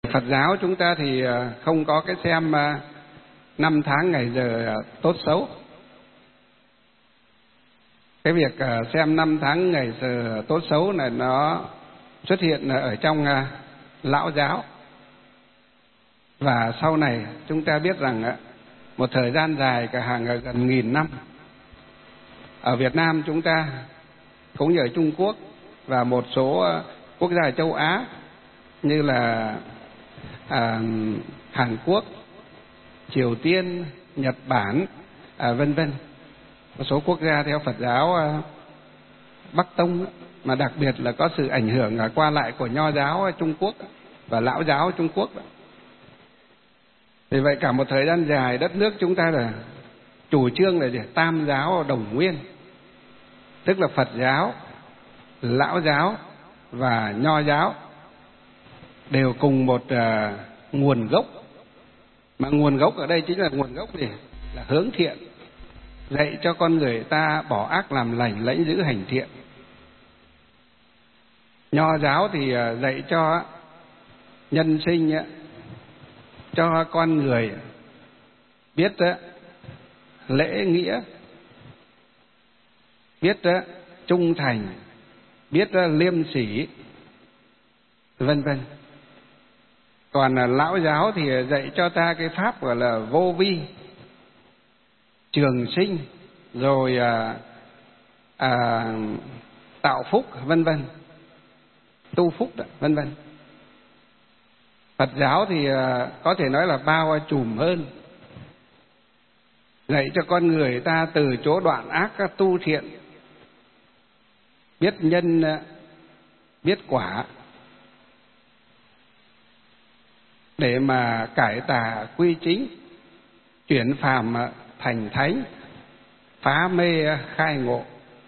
Phật giáo chúng ta thì không có cái xem năm tháng ngày giờ tốt xấu. Cái việc xem năm tháng ngày giờ tốt xấu này nó xuất hiện ở trong Lão giáo. Và sau này chúng ta biết rằng một thời gian dài cả hàng gần 1000 năm ở Việt Nam chúng ta cũng như ở Trung Quốc và một số quốc gia ở châu Á như là Hàn Quốc, Triều Tiên, Nhật Bản, vân vân, một số quốc gia theo Phật giáo Bắc Tông, mà đặc biệt là có sự ảnh hưởng qua lại của Nho giáo Trung Quốc và Lão giáo Trung Quốc. Vì vậy cả một thời gian dài đất nước chúng ta là chủ trương là gì? Tam giáo đồng nguyên, tức là Phật giáo, Lão giáo và Nho giáo đều cùng một nguồn gốc. Mà nguồn gốc ở đây chính là nguồn gốc gì? Là hướng thiện, dạy cho con người ta bỏ ác làm lành, lãnh giữ hành thiện. Nho giáo thì dạy cho nhân sinh, cho con người biết lễ nghĩa, biết trung thành, biết liêm sỉ, vân vân. Còn Lão giáo thì dạy cho ta cái pháp gọi là vô vi, trường sinh, rồi tạo phúc, vân vân, tu phúc, vân vân. Phật giáo thì có thể nói là bao trùm hơn, dạy cho con người ta từ chỗ đoạn ác tu thiện, biết nhân, biết quả, để mà cải tà quy chính, chuyển phàm thành thánh, phá mê khai ngộ,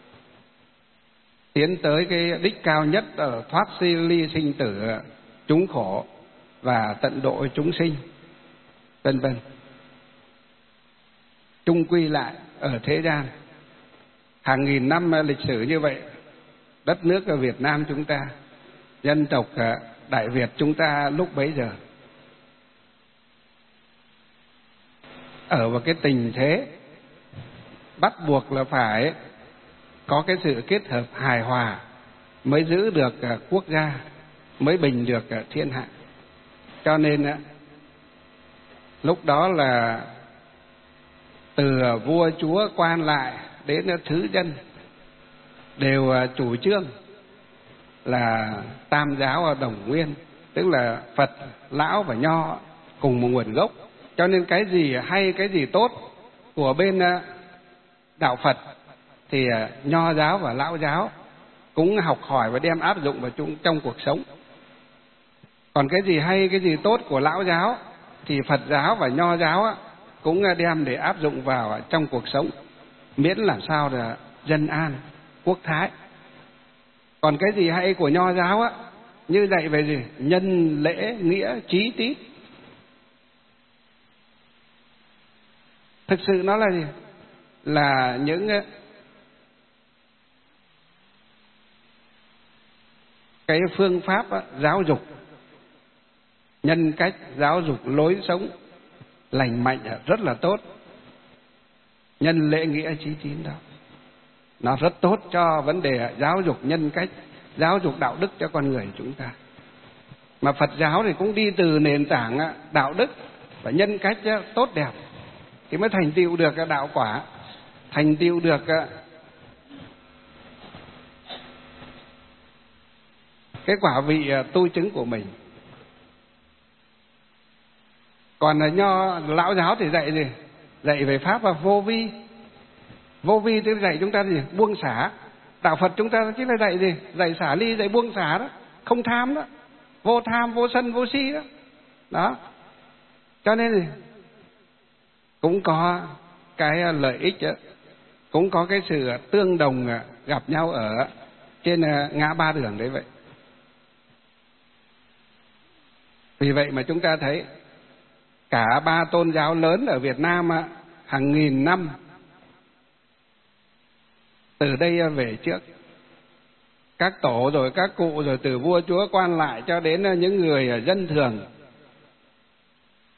tiến tới cái đích cao nhất ở thoát ly sinh tử chúng khổ và tận độ chúng sinh, vân vân. Chung quy lại ở thế gian hàng nghìn năm lịch sử như vậy, đất nước ở Việt Nam chúng ta, dân tộc Đại Việt chúng ta lúc bấy giờ ở vào cái tình thế bắt buộc là phải có cái sự kết hợp hài hòa mới giữ được quốc gia, mới bình được thiên hạ. Cho nên lúc đó là từ vua chúa quan lại đến thứ dân đều chủ trương là tam giáo đồng nguyên, tức là Phật, Lão và Nho cùng một nguồn gốc. Cho nên cái gì hay, cái gì tốt của bên đạo Phật thì Nho giáo và Lão giáo cũng học hỏi và đem áp dụng vào trong cuộc sống. Còn cái gì hay, cái gì tốt của Lão giáo thì Phật giáo và Nho giáo cũng đem để áp dụng vào trong cuộc sống, miễn làm sao là dân an, quốc thái. Còn cái gì hay của Nho giáo như dạy về gì? Nhân, lễ, nghĩa, trí, tít. Thực sự nó là gì? Là những cái phương pháp giáo dục nhân cách, giáo dục lối sống lành mạnh rất là tốt. Nhân, lễ, nghĩa, trí, tín đó, nó rất tốt cho vấn đề giáo dục nhân cách, giáo dục đạo đức cho con người chúng ta. Mà Phật giáo thì cũng đi từ nền tảng đạo đức và nhân cách tốt đẹp thì mới thành tựu được đạo quả, thành tựu được cái quả vị tu chứng của mình. Còn Nho, Lão giáo thì dạy gì? Dạy về pháp và vô vi. Vô vi tức dạy chúng ta gì? Buông xả. Đạo Phật chúng ta chính là dạy gì? Dạy xả ly, dạy buông xả đó, không tham đó, vô tham, vô sân, vô si đó. Đó. Cho nên gì? Cũng có cái lợi ích đó, cũng có cái sự tương đồng gặp nhau ở trên ngã ba đường đấy vậy. Vì vậy mà chúng ta thấy cả ba tôn giáo lớn ở Việt Nam hàng nghìn năm từ đây về trước, các tổ rồi các cụ rồi từ vua chúa quan lại cho đến những người dân thường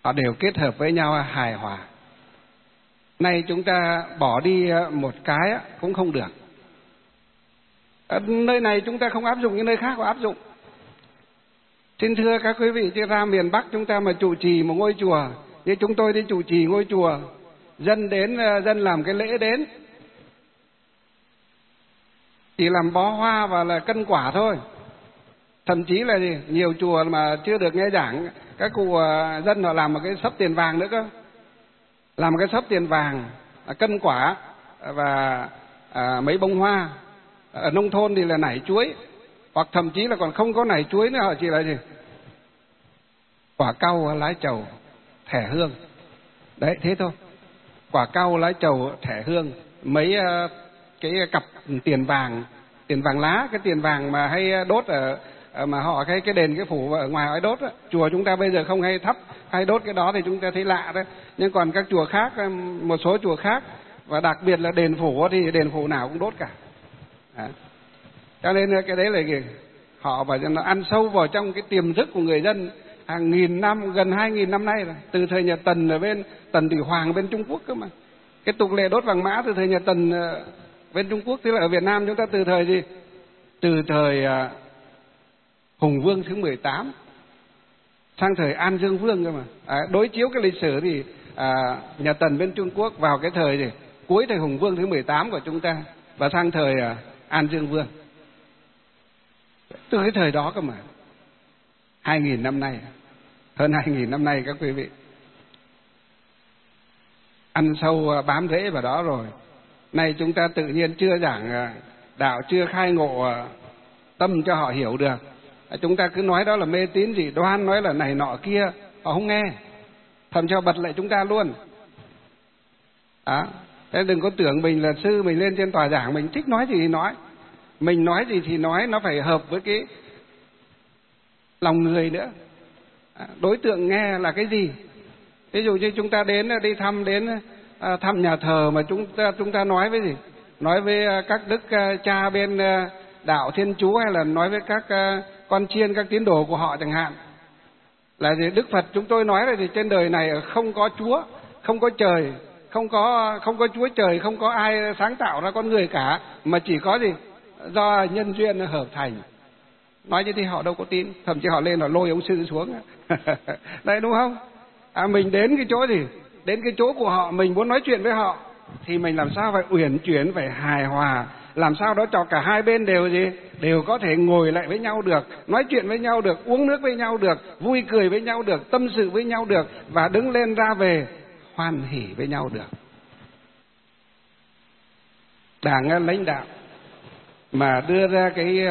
họ đều kết hợp với nhau hài hòa. Nay chúng ta bỏ đi một cái cũng không được. Ở nơi này chúng ta không áp dụng, những nơi khác có áp dụng. Xin thưa các quý vị, chứ ra miền Bắc chúng ta mà trụ trì một ngôi chùa, như chúng tôi đi trụ trì ngôi chùa, dân đến, dân làm cái lễ đến, chỉ làm bó hoa và là cân quả thôi. Thậm chí là gì? Nhiều chùa mà chưa được nghe giảng, các cụ dân họ làm một cái xấp tiền vàng nữa cơ. Làm một cái xấp tiền vàng, cân quả và mấy bông hoa. Ở nông thôn thì là nải chuối, hoặc thậm chí là còn không có nải chuối nữa, họ chỉ là gì? Quả cau, lá trầu, thẻ hương. Đấy, thế thôi. Quả cau, lá trầu, thẻ hương, mấy cái cặp tiền vàng lá, cái tiền vàng mà hay đốt ở mà họ cái đền cái phủ ở ngoài ấy đốt đó. Chùa chúng ta bây giờ không hay thắp hay đốt cái đó thì chúng ta thấy lạ đấy, nhưng còn các chùa khác, một số chùa khác và đặc biệt là đền phủ thì đền phủ nào cũng đốt cả. Đó. Cho nên cái đấy là họ bảo nó ăn sâu vào trong cái tiềm thức của người dân hàng nghìn năm, gần 2000 năm nay rồi, từ thời nhà Tần ở bên Tần Thủy Hoàng bên Trung Quốc cơ mà. Cái tục lệ đốt vàng mã từ thời nhà Tần bên Trung Quốc, tức là ở Việt Nam chúng ta từ thời gì? Từ thời Hùng Vương thứ 18 sang thời An Dương Vương cơ mà. Đối chiếu cái lịch sử thì nhà Tần bên Trung Quốc vào cái thời gì? Cuối thời Hùng Vương thứ 18 của chúng ta và sang thời An Dương Vương. Từ cái thời đó cơ mà. 2000 năm nay, hơn 2000 năm nay các quý vị. Ăn sâu bám rễ vào đó rồi. Nay chúng ta tự nhiên chưa giảng đạo, chưa khai ngộ tâm cho họ hiểu được. Chúng ta cứ nói đó là mê tín dị đoan, nói là này nọ kia, họ không nghe. Thậm cho bật lại chúng ta luôn. Đó. Thế đừng có tưởng mình là sư, mình lên trên tòa giảng, mình thích nói gì thì nói. Mình nói gì thì nói, nó phải hợp với cái lòng người nữa. Đối tượng nghe là cái gì? Ví dụ như chúng ta đi thăm nhà thờ mà chúng ta nói với gì? Nói với các đức cha bên đạo Thiên Chúa, hay là nói với các con chiên, các tín đồ của họ chẳng hạn. Là gì? Đức Phật chúng tôi nói là gì? Trên đời này không có Chúa, không có trời, không có Chúa trời, không có ai sáng tạo ra con người cả, mà chỉ có gì? Do nhân duyên hợp thành. Nói như thế họ đâu có tin, thậm chí họ lên họ lôi ông sư xuống. Đấy, đúng không? Mình đến cái chỗ gì? Đến cái chỗ của họ, mình muốn nói chuyện với họ thì mình làm sao phải uyển chuyển, phải hài hòa, làm sao đó cho cả hai bên đều gì? Đều có thể ngồi lại với nhau được, nói chuyện với nhau được, uống nước với nhau được, vui cười với nhau được, tâm sự với nhau được, và đứng lên ra về hoan hỉ với nhau được. Đảng lãnh đạo mà đưa ra cái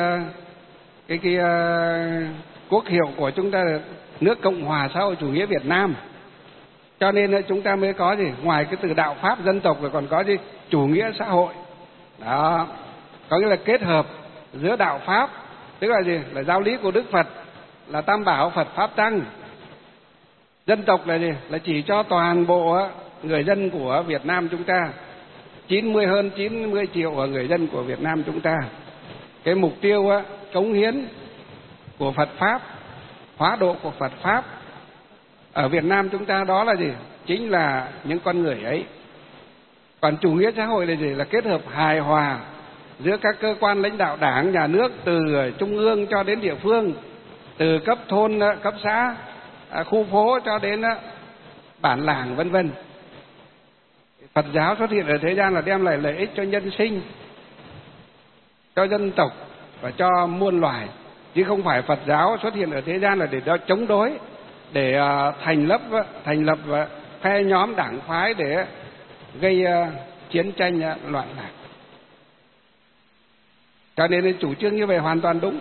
quốc hiệu của chúng ta là nước Cộng hòa xã hội chủ nghĩa Việt Nam. Cho nên chúng ta mới có gì? Ngoài cái từ đạo Pháp dân tộc rồi còn có gì? Chủ nghĩa xã hội. Đó. Có nghĩa là kết hợp giữa đạo Pháp, tức là gì? Là giáo lý của Đức Phật, là Tam Bảo Phật Pháp Tăng. Dân tộc là gì? Là chỉ cho toàn bộ người dân của Việt Nam chúng ta. hơn 90 triệu người dân của Việt Nam chúng ta. Cái mục tiêu cống hiến của Phật Pháp, hóa độ của Phật Pháp ở Việt Nam chúng ta đó là gì? Chính là những con người ấy. Còn chủ nghĩa xã hội là gì? Là kết hợp hài hòa giữa các cơ quan lãnh đạo đảng, nhà nước, từ trung ương cho đến địa phương, từ cấp thôn, cấp xã, khu phố cho đến bản làng vân vân. Phật giáo xuất hiện ở thế gian là đem lại lợi ích cho nhân sinh, cho dân tộc và cho muôn loài, chứ không phải Phật giáo xuất hiện ở thế gian là để chống đối, để thành lập phe nhóm đảng phái để gây chiến tranh loạn lạc. Cho nên chủ trương như vậy hoàn toàn đúng.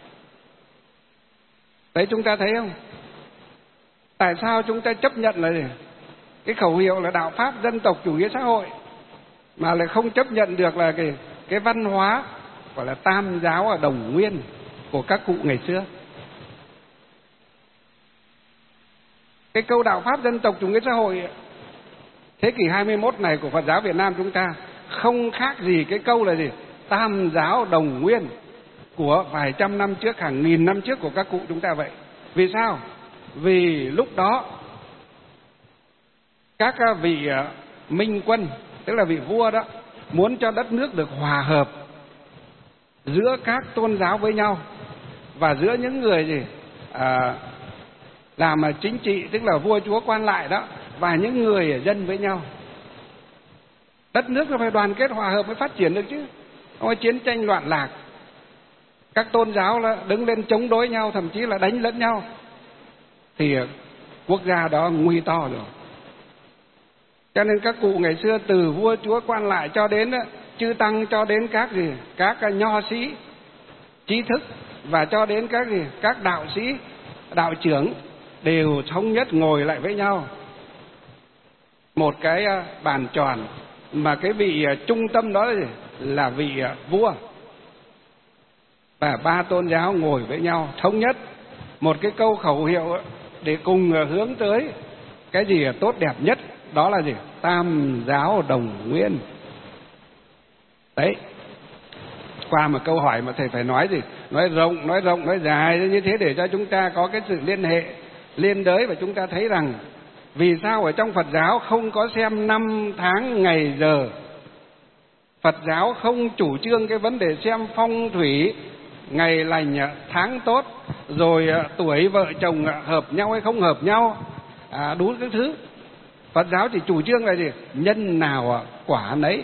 Đấy, chúng ta thấy không? Tại sao chúng ta chấp nhận là gì? Cái khẩu hiệu là đạo Pháp dân tộc chủ nghĩa xã hội mà lại không chấp nhận được là cái văn hóa gọi là Tam giáo ở Đồng Nguyên của các cụ ngày xưa. Cái câu đạo Pháp dân tộc chủ nghĩa xã hội thế kỷ 21 này của Phật giáo Việt Nam chúng ta không khác gì cái câu là gì? Tam giáo Đồng Nguyên của vài trăm năm trước, hàng nghìn năm trước của các cụ chúng ta vậy. Vì sao? Vì lúc đó Các vị minh quân, tức là vị vua đó, muốn cho đất nước được hòa hợp giữa các tôn giáo với nhau và giữa những người làm chính trị, tức là vua chúa quan lại đó, và những người dân với nhau. Đất nước nó phải đoàn kết hòa hợp mới phát triển được chứ, không có chiến tranh loạn lạc. Các tôn giáo là đứng lên chống đối nhau, thậm chí là đánh lẫn nhau, thì quốc gia đó nguy to rồi. Cho nên các cụ ngày xưa từ vua chúa quan lại cho đến chư tăng, cho đến các nho sĩ trí thức, và cho đến các đạo sĩ, đạo trưởng đều thống nhất ngồi lại với nhau một cái bàn tròn, mà cái vị trung tâm đó là vị vua, và ba tôn giáo ngồi với nhau thống nhất một cái câu khẩu hiệu để cùng hướng tới cái gì tốt đẹp nhất, đó là tam giáo đồng nguyên. Đấy, qua một câu hỏi mà thầy phải nói nói rộng, nói dài như thế để cho chúng ta có cái sự liên hệ, liên đới, và chúng ta thấy rằng vì sao ở trong Phật giáo không có xem năm tháng ngày giờ. Phật giáo không chủ trương cái vấn đề xem phong thủy, ngày lành tháng tốt, rồi tuổi vợ chồng hợp nhau hay không hợp nhau, đủ các thứ. Phật giáo chỉ chủ trương là nhân nào quả nấy.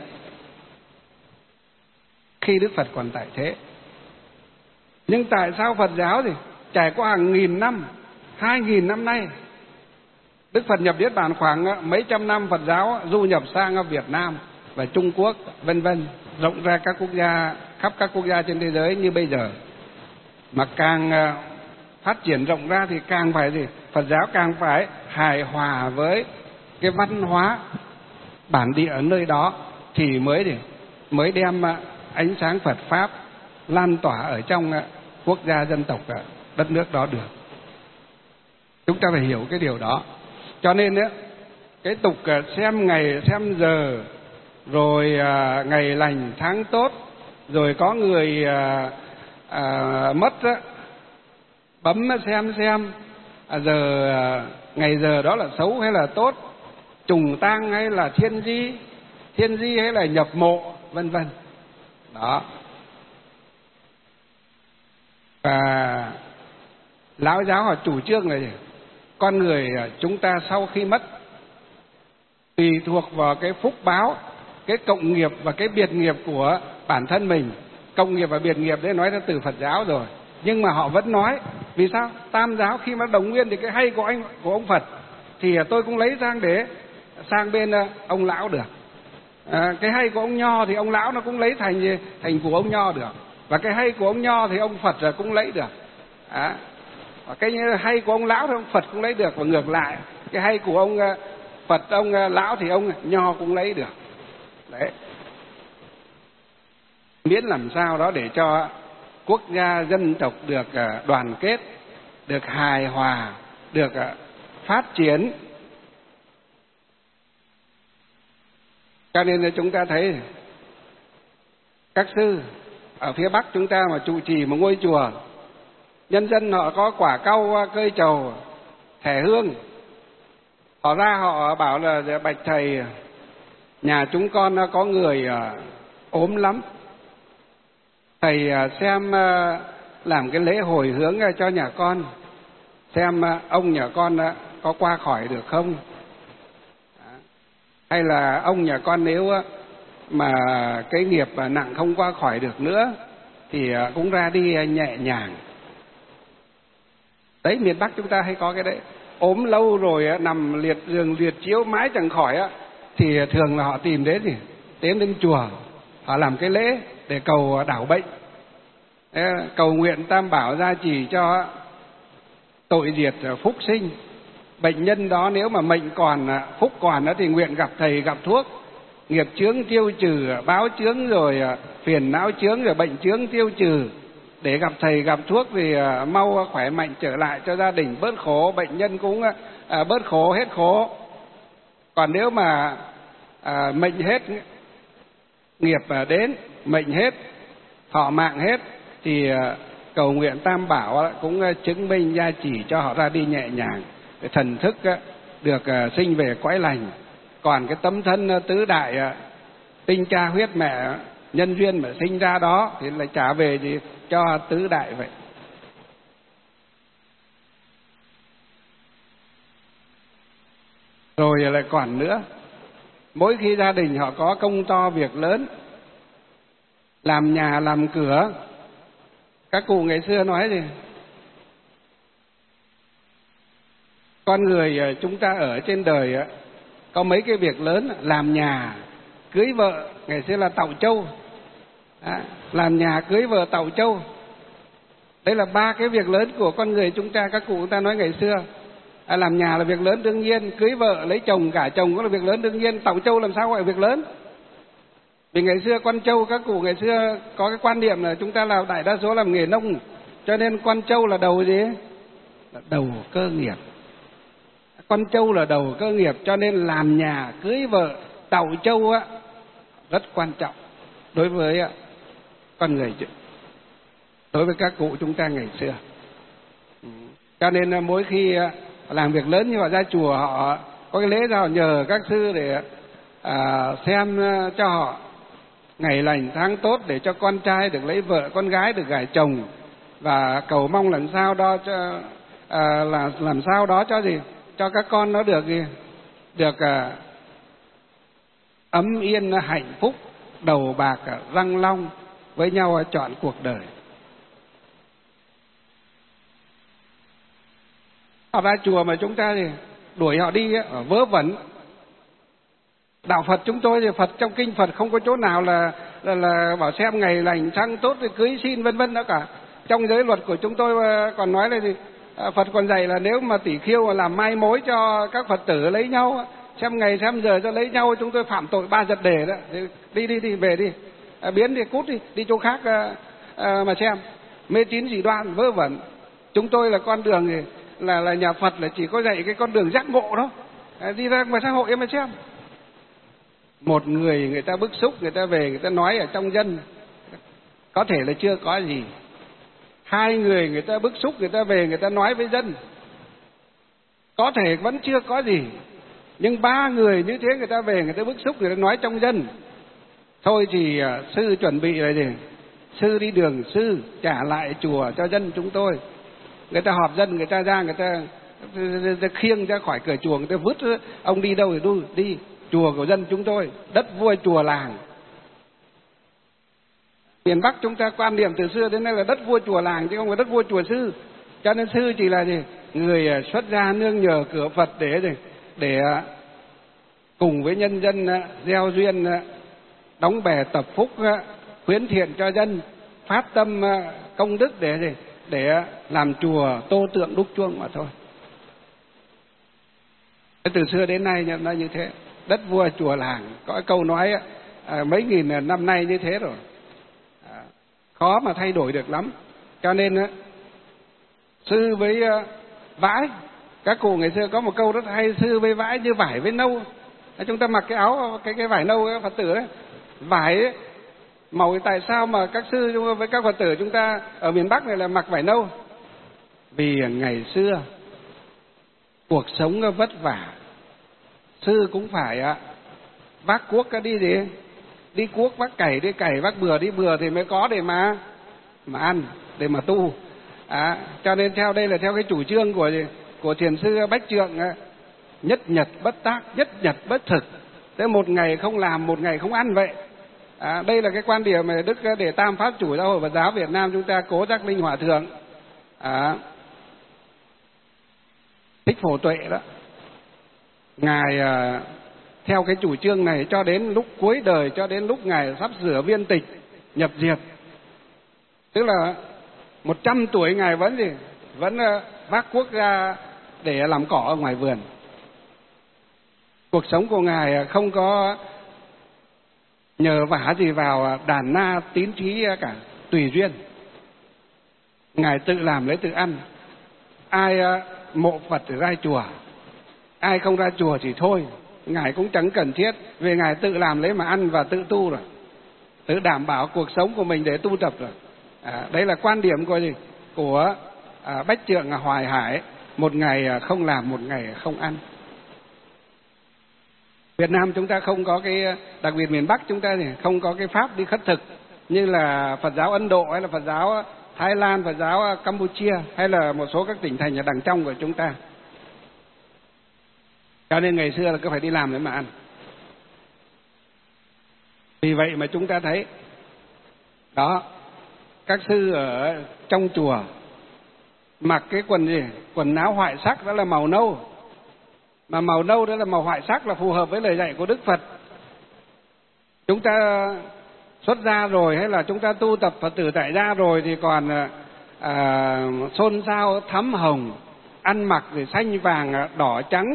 Khi Đức Phật còn tại thế, nhưng tại sao Phật giáo trải qua hàng nghìn năm, 2000 năm nay, Đức Phật nhập Niết Bàn khoảng mấy trăm năm, Phật giáo du nhập sang Việt Nam và Trung Quốc, vân vân, rộng ra các quốc gia, khắp các quốc gia trên thế giới như bây giờ. Mà càng phát triển rộng ra thì càng phải Phật giáo càng phải hài hòa với cái văn hóa bản địa ở nơi đó, thì mới đem ánh sáng Phật pháp lan tỏa ở trong quốc gia dân tộc đất nước đó được. Chúng ta phải hiểu cái điều đó. Cho nên cái tục xem ngày xem giờ, rồi ngày lành tháng tốt, rồi có người mất bấm xem giờ ngày giờ đó là xấu hay là tốt, trùng tang hay là thiên di hay là nhập mộ, vân vân. Đó. Và lão giáo họ chủ trương là con người chúng ta sau khi mất, tùy thuộc vào cái phúc báo, cái cộng nghiệp và cái biệt nghiệp của bản thân mình. Cộng nghiệp và biệt nghiệp đấy nói ra từ Phật giáo rồi, nhưng mà họ vẫn nói. Vì sao? Tam giáo khi mà đồng nguyên thì cái hay của ông Phật thì tôi cũng lấy để sang bên ông lão được. Cái hay của ông Nho thì ông lão nó cũng lấy thành của ông Nho được, và cái hay của ông Nho thì ông Phật cũng lấy được. Cái hay của ông lão thì ông Phật cũng lấy được, và ngược lại, cái hay của ông Phật, ông lão thì ông Nho cũng lấy được. Đấy, miễn làm sao đó để cho quốc gia dân tộc được đoàn kết, được hài hòa, được phát triển. Cho nên là chúng ta thấy các sư ở phía Bắc chúng ta mà trụ trì một ngôi chùa, nhân dân họ có quả cau, cơi trầu, thẻ hương, họ ra họ bảo là bạch thầy, nhà chúng con có người ốm lắm, thầy xem làm cái lễ hồi hướng cho nhà con, xem ông nhà con có qua khỏi được không, hay là ông nhà con nếu mà cái nghiệp nặng không qua khỏi được nữa thì cũng ra đi nhẹ nhàng. Đấy, miền Bắc chúng ta hay có cái đấy. Ốm lâu rồi nằm liệt giường liệt chiếu mãi chẳng khỏi thì thường là họ tìm đến đến chùa, họ làm cái lễ để cầu đảo bệnh, cầu nguyện Tam Bảo gia trì cho tội diệt phúc sinh. Bệnh nhân đó nếu mà mệnh còn, phúc còn thì nguyện gặp thầy gặp thuốc, nghiệp chướng tiêu trừ, báo chướng rồi phiền não chướng rồi bệnh chướng tiêu trừ, để gặp thầy gặp thuốc thì mau khỏe mạnh trở lại, cho gia đình bớt khổ, bệnh nhân cũng bớt khổ, hết khổ. Còn nếu mà mệnh hết, nghiệp đến, mệnh hết, thọ mạng hết thì cầu nguyện Tam Bảo cũng chứng minh gia trì cho họ ra đi nhẹ nhàng, thần thức được sinh về cõi lành. Còn cái tấm thân tứ đại tinh cha huyết mẹ nhân duyên mà sinh ra đó thì lại trả về gì cho tứ đại vậy. Rồi lại còn nữa, mỗi khi gia đình họ có công to việc lớn, làm nhà làm cửa, các cụ ngày xưa nói gì? Con người chúng ta ở trên đời có mấy cái việc lớn: làm nhà, cưới vợ, ngày xưa là tậu trâu. Làm nhà, cưới vợ, tậu trâu. Đây là ba cái việc lớn của con người chúng ta. Các cụ chúng ta nói ngày xưa, làm nhà là việc lớn đương nhiên, cưới vợ, lấy chồng, gả chồng cũng là việc lớn đương nhiên, tậu trâu làm sao gọi là việc lớn? Vì ngày xưa con trâu, các cụ ngày xưa có cái quan niệm là chúng ta là đại đa số làm nghề nông, cho nên con trâu là đầu gì? Là đầu cơ nghiệp. Con trâu là đầu cơ nghiệp, cho nên làm nhà, cưới vợ, tậu trâu rất quan trọng đối với con người, đối với các cụ chúng ta ngày xưa. Cho nên mỗi khi làm việc lớn như họ ra chùa, họ có cái lễ nào nhờ các sư để xem cho họ ngày lành tháng tốt, để cho con trai được lấy vợ, con gái được gả chồng, và cầu mong làm sao đó cho làm sao đó cho gì, cho các con nó được gì, được ấm yên hạnh phúc, đầu bạc răng long, với nhau trọn cuộc đời. Họ ra chùa mà chúng ta thì đuổi họ đi vớ vẩn. Đạo Phật chúng tôi thì Phật trong kinh Phật không có chỗ nào là bảo xem ngày lành tháng tốt thì cưới xin vân vân nữa cả. Trong giới luật của chúng tôi còn nói là gì? Phật còn dạy là nếu mà tỷ khưu mà làm mai mối cho các Phật tử lấy nhau, xem ngày xem giờ cho lấy nhau, chúng tôi phạm tội 3 giật đề đó. Đi về đi, biến đi, cút đi chỗ khác mà xem. Mê tín dị đoan vớ vẩn. Chúng tôi là con đường thì là nhà Phật là chỉ có dạy cái con đường giác ngộ đó. Đi ra ngoài xã hội em mà xem. Một người ta bức xúc, người ta về người ta nói ở trong dân có thể là chưa có gì. 2 người ta bức xúc, người ta về người ta nói với dân có thể vẫn chưa có gì. Nhưng 3 người như thế người ta về người ta bức xúc, người ta nói trong dân. Thôi thì sư chuẩn bị là gì? Sư đi đường, sư trả lại chùa cho dân chúng tôi. Người ta họp dân, người ta ra, người ta khiêng ra khỏi cửa chùa, người ta vứt ông đi đâu thì đi chùa của dân chúng tôi, đất vua chùa làng. Miền Bắc chúng ta quan niệm từ xưa đến nay là đất vua chùa làng chứ không phải đất vua chùa sư. Cho nên sư chỉ là gì? Người xuất gia nương nhờ cửa Phật để cùng với nhân dân gieo duyên, đóng bè tập phúc, khuyến thiện cho dân, phát tâm công đức để làm chùa tô tượng đúc chuông mà thôi. Từ xưa đến nay nó như thế, đất vua chùa làng. Có cái câu nói mấy nghìn năm nay như thế rồi, khó mà thay đổi được lắm. Cho nên sư với vải, các cụ ngày xưa có một câu rất hay: sư với vải như vải với nâu. Chúng ta mặc cái áo cái vải nâu, cái Phật tử đấy, vải ấy, màu tại sao mà các sư với các Phật tử chúng ta ở miền Bắc này là mặc vải nâu? Vì ngày xưa cuộc sống vất vả, sư cũng phải vác cuốc đi gì, đi cuốc vác cày, đi cày vác bừa, đi bừa thì mới có để mà ăn, để mà tu. Cho nên theo đây là theo cái chủ trương của thiền sư Bách Trượng: nhất nhật bất tác, nhất nhật bất thực. Thế một ngày không làm, một ngày không ăn vậy. Đây là cái quan điểm mà Đức Đệ Tam Pháp Chủ Giáo hội Phật giáo Việt Nam chúng ta Cố Giác Linh Hòa Thượng Thích Phổ Tuệ đó, ngài theo cái chủ trương này cho đến lúc cuối đời, cho đến lúc ngài sắp sửa viên tịch nhập diệt, tức là 100 tuổi ngài vẫn vác cuốc ra để làm cỏ ở ngoài vườn. Cuộc sống của ngài không có nhờ vả gì vào đàn na tín trí cả, tùy duyên. Ngài tự làm lấy tự ăn. Ai mộ Phật thì ra chùa, ai không ra chùa thì thôi, ngài cũng chẳng cần thiết. Vì ngài tự làm lấy mà ăn và tự tu rồi, tự đảm bảo cuộc sống của mình để tu tập rồi. Đấy là quan điểm của Bách Trượng Hoài Hải: một ngày không làm, một ngày không ăn. Việt Nam chúng ta không có cái, đặc biệt miền Bắc chúng ta thì không có cái pháp đi khất thực như là Phật giáo Ấn Độ hay là Phật giáo Thái Lan, Phật giáo Campuchia hay là một số các tỉnh thành ở đằng trong của chúng ta. Cho nên ngày xưa là cứ phải đi làm để mà ăn. Vì vậy mà chúng ta thấy đó, các sư ở trong chùa mặc cái quần gì? Quần áo hoại sắc, đó là màu nâu. Mà màu nâu đó là màu hoại sắc, là phù hợp với lời dạy của Đức Phật. Chúng ta xuất gia rồi hay là chúng ta tu tập Phật tử tại gia rồi thì còn xôn xao thắm hồng, ăn mặc thì xanh vàng đỏ trắng,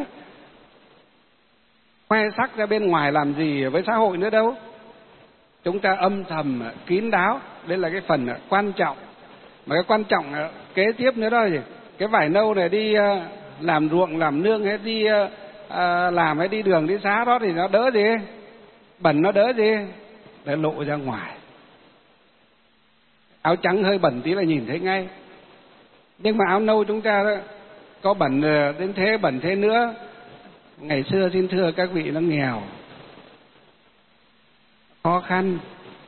khoe sắc ra bên ngoài làm gì với xã hội nữa đâu. Chúng ta âm thầm kín đáo, đây là cái phần quan trọng. Mà cái quan trọng kế tiếp nữa đó gì? Cái vải nâu này đi làm ruộng, làm nương hay đi làm hay đi đường đi xá đó thì nó đỡ gì? Bẩn nó đỡ gì? Để lộ ra ngoài. Áo trắng hơi bẩn tí là nhìn thấy ngay. Nhưng mà áo nâu chúng ta đó, có bẩn đến thế, bẩn thế nữa. Ngày xưa xin thưa các vị, nó nghèo, khó khăn.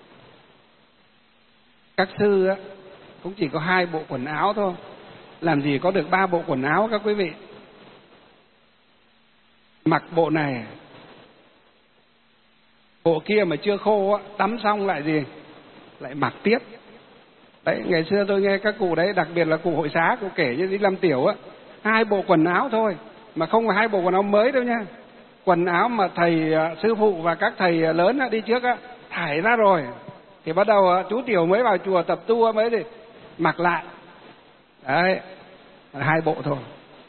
Các sư á, cũng chỉ có 2 bộ quần áo thôi, làm gì có được 3 bộ quần áo các quý vị. Mặc bộ này, bộ kia mà chưa khô á, tắm xong lại gì? Lại mặc tiếp. Đấy, ngày xưa tôi nghe các cụ đấy, đặc biệt là cụ hội xá, cụ kể như đi làm tiểu á, 2 bộ quần áo thôi, mà không phải 2 bộ quần áo mới đâu nha. Quần áo mà thầy sư phụ và các thầy lớn đi trước á thải ra rồi thì bắt đầu chú tiểu mới vào chùa tập tu mới thì mặc lại. Đấy, 2 bộ thôi.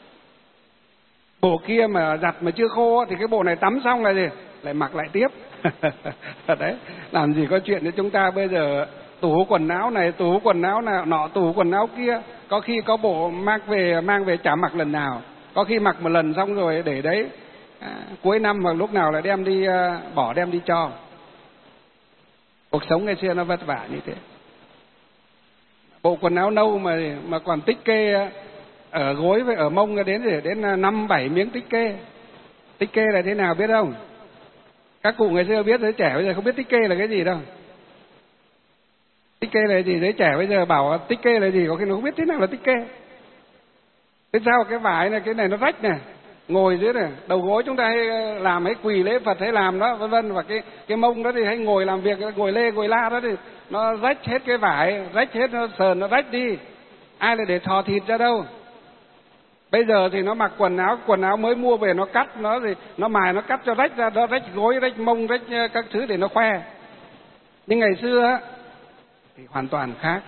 Bộ kia mà giặt mà chưa khô thì cái bộ này tắm xong là gì? Lại mặc lại tiếp. Đấy, làm gì có chuyện để chúng ta bây giờ tủ quần áo này, tủ quần áo nào nọ, tủ quần áo kia, có khi có bộ mang về chả mặc lần nào, có khi mặc một lần xong rồi để đấy cuối năm hoặc lúc nào lại đem đi bỏ, đem đi cho. Cuộc sống ngày xưa nó vất vả như thế. Bộ quần áo nâu mà còn tích kê ở gối với ở mông đến 5-7 miếng tích kê. Tích kê là thế nào biết không? Các cụ ngày xưa biết, giới trẻ bây giờ không biết tích kê là cái gì đâu. Tích kê là gì? Giới trẻ bây giờ bảo tích kê là gì, có khi nó không biết thế nào là tích kê. Thế sao cái vải này, cái này nó rách này, ngồi dưới này, đầu gối chúng ta hay làm, hay quỳ lễ Phật hay làm đó, vân vân, và cái mông đó thì hay ngồi làm việc, ngồi lê ngồi la đó thì nó rách hết cái vải, rách hết, nó sờn, nó rách đi. Ai lại để thò thịt ra đâu. Bây giờ thì nó mặc quần áo mới mua về, nó cắt nó thì nó mài, nó cắt cho rách ra, nó rách gối, rách mông, rách các thứ để nó khoe. Nhưng ngày xưa á thì hoàn toàn khác.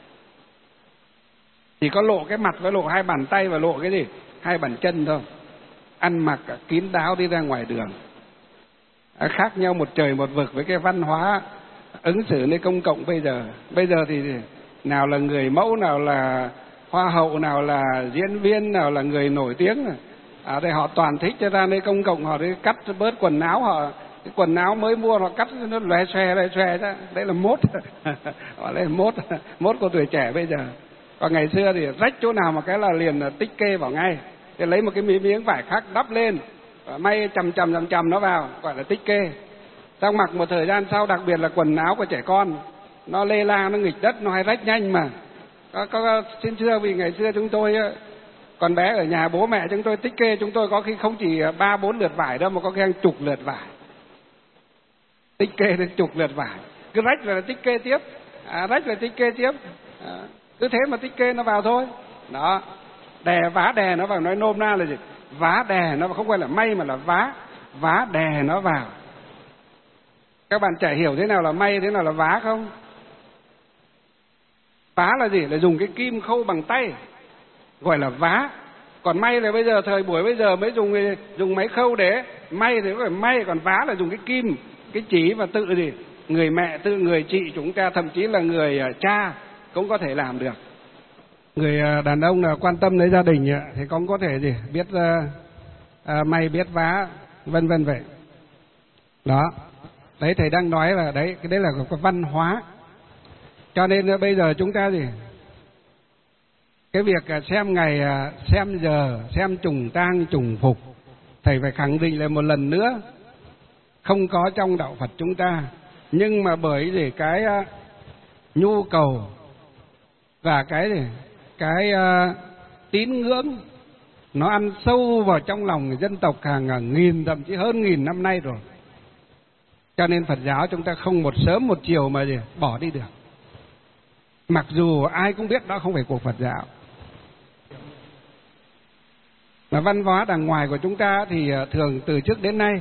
Chỉ có lộ cái mặt với lộ 2 bàn tay và lộ cái gì? 2 bàn chân thôi. Ăn mặc kín đáo đi ra ngoài đường. Khác nhau một trời một vực với cái văn hóa ứng xử nơi công cộng bây giờ. Bây giờ thì nào là người mẫu, nào là hoa hậu, nào là diễn viên, nào là người nổi tiếng. Đây họ toàn thích cho ra nơi công cộng, họ đi cắt bớt quần áo, họ cái quần áo mới mua họ cắt nó lòe xòe ra. Đấy là mốt. Họ lấy mốt của tuổi trẻ bây giờ. Còn ngày xưa thì rách chỗ nào mà cái là liền tích kê vào ngay. Thì lấy một cái miếng vải khác đắp lên, may chầm nó vào, gọi là tích kê. Xong mặc một thời gian sau, đặc biệt là quần áo của trẻ con, nó lê la, nó nghịch đất, nó hay rách nhanh mà. Xin thưa, vì ngày xưa chúng tôi còn bé ở nhà bố mẹ chúng tôi tích kê, chúng tôi có khi không chỉ 3-4 lượt vải đâu, mà có khi hàng chục lượt vải. Tích kê đến chục lượt vải, cứ rách là tích kê tiếp, rách là tích kê tiếp, cứ thế mà tích kê nó vào thôi. Đó, vá đè nó vào, nói nôm na là gì? Vá đè nó, không phải là may mà là vá đè nó vào. Các bạn trẻ hiểu thế nào là may, thế nào là vá không? Vá là gì? Là dùng cái kim khâu bằng tay, gọi là vá. Còn may là bây giờ, thời buổi bây giờ mới dùng máy khâu để may thì phải may, còn vá là dùng cái kim, cái chỉ và tự gì? Người mẹ, tự người chị chúng ta, thậm chí là người cha cũng có thể làm được. Người đàn ông nào quan tâm đến gia đình thì cũng có thể gì? Biết may, biết vá, vân vân vậy. Đó. Đấy, thầy đang nói là đấy, cái đấy là cái văn hóa. Cho nên bây giờ chúng ta gì? Cái việc xem ngày, xem giờ, xem trùng tang, trùng phục, thầy phải khẳng định lại một lần nữa không có trong đạo Phật chúng ta. Nhưng mà bởi vì cái nhu cầu và cái tín ngưỡng nó ăn sâu vào trong lòng dân tộc hàng nghìn, thậm chí hơn nghìn năm nay rồi, cho nên Phật giáo chúng ta không một sớm một chiều mà bỏ đi được. Mặc dù ai cũng biết đó không phải của Phật giáo. Mà văn hóa đàng ngoài của chúng ta thì thường từ trước đến nay,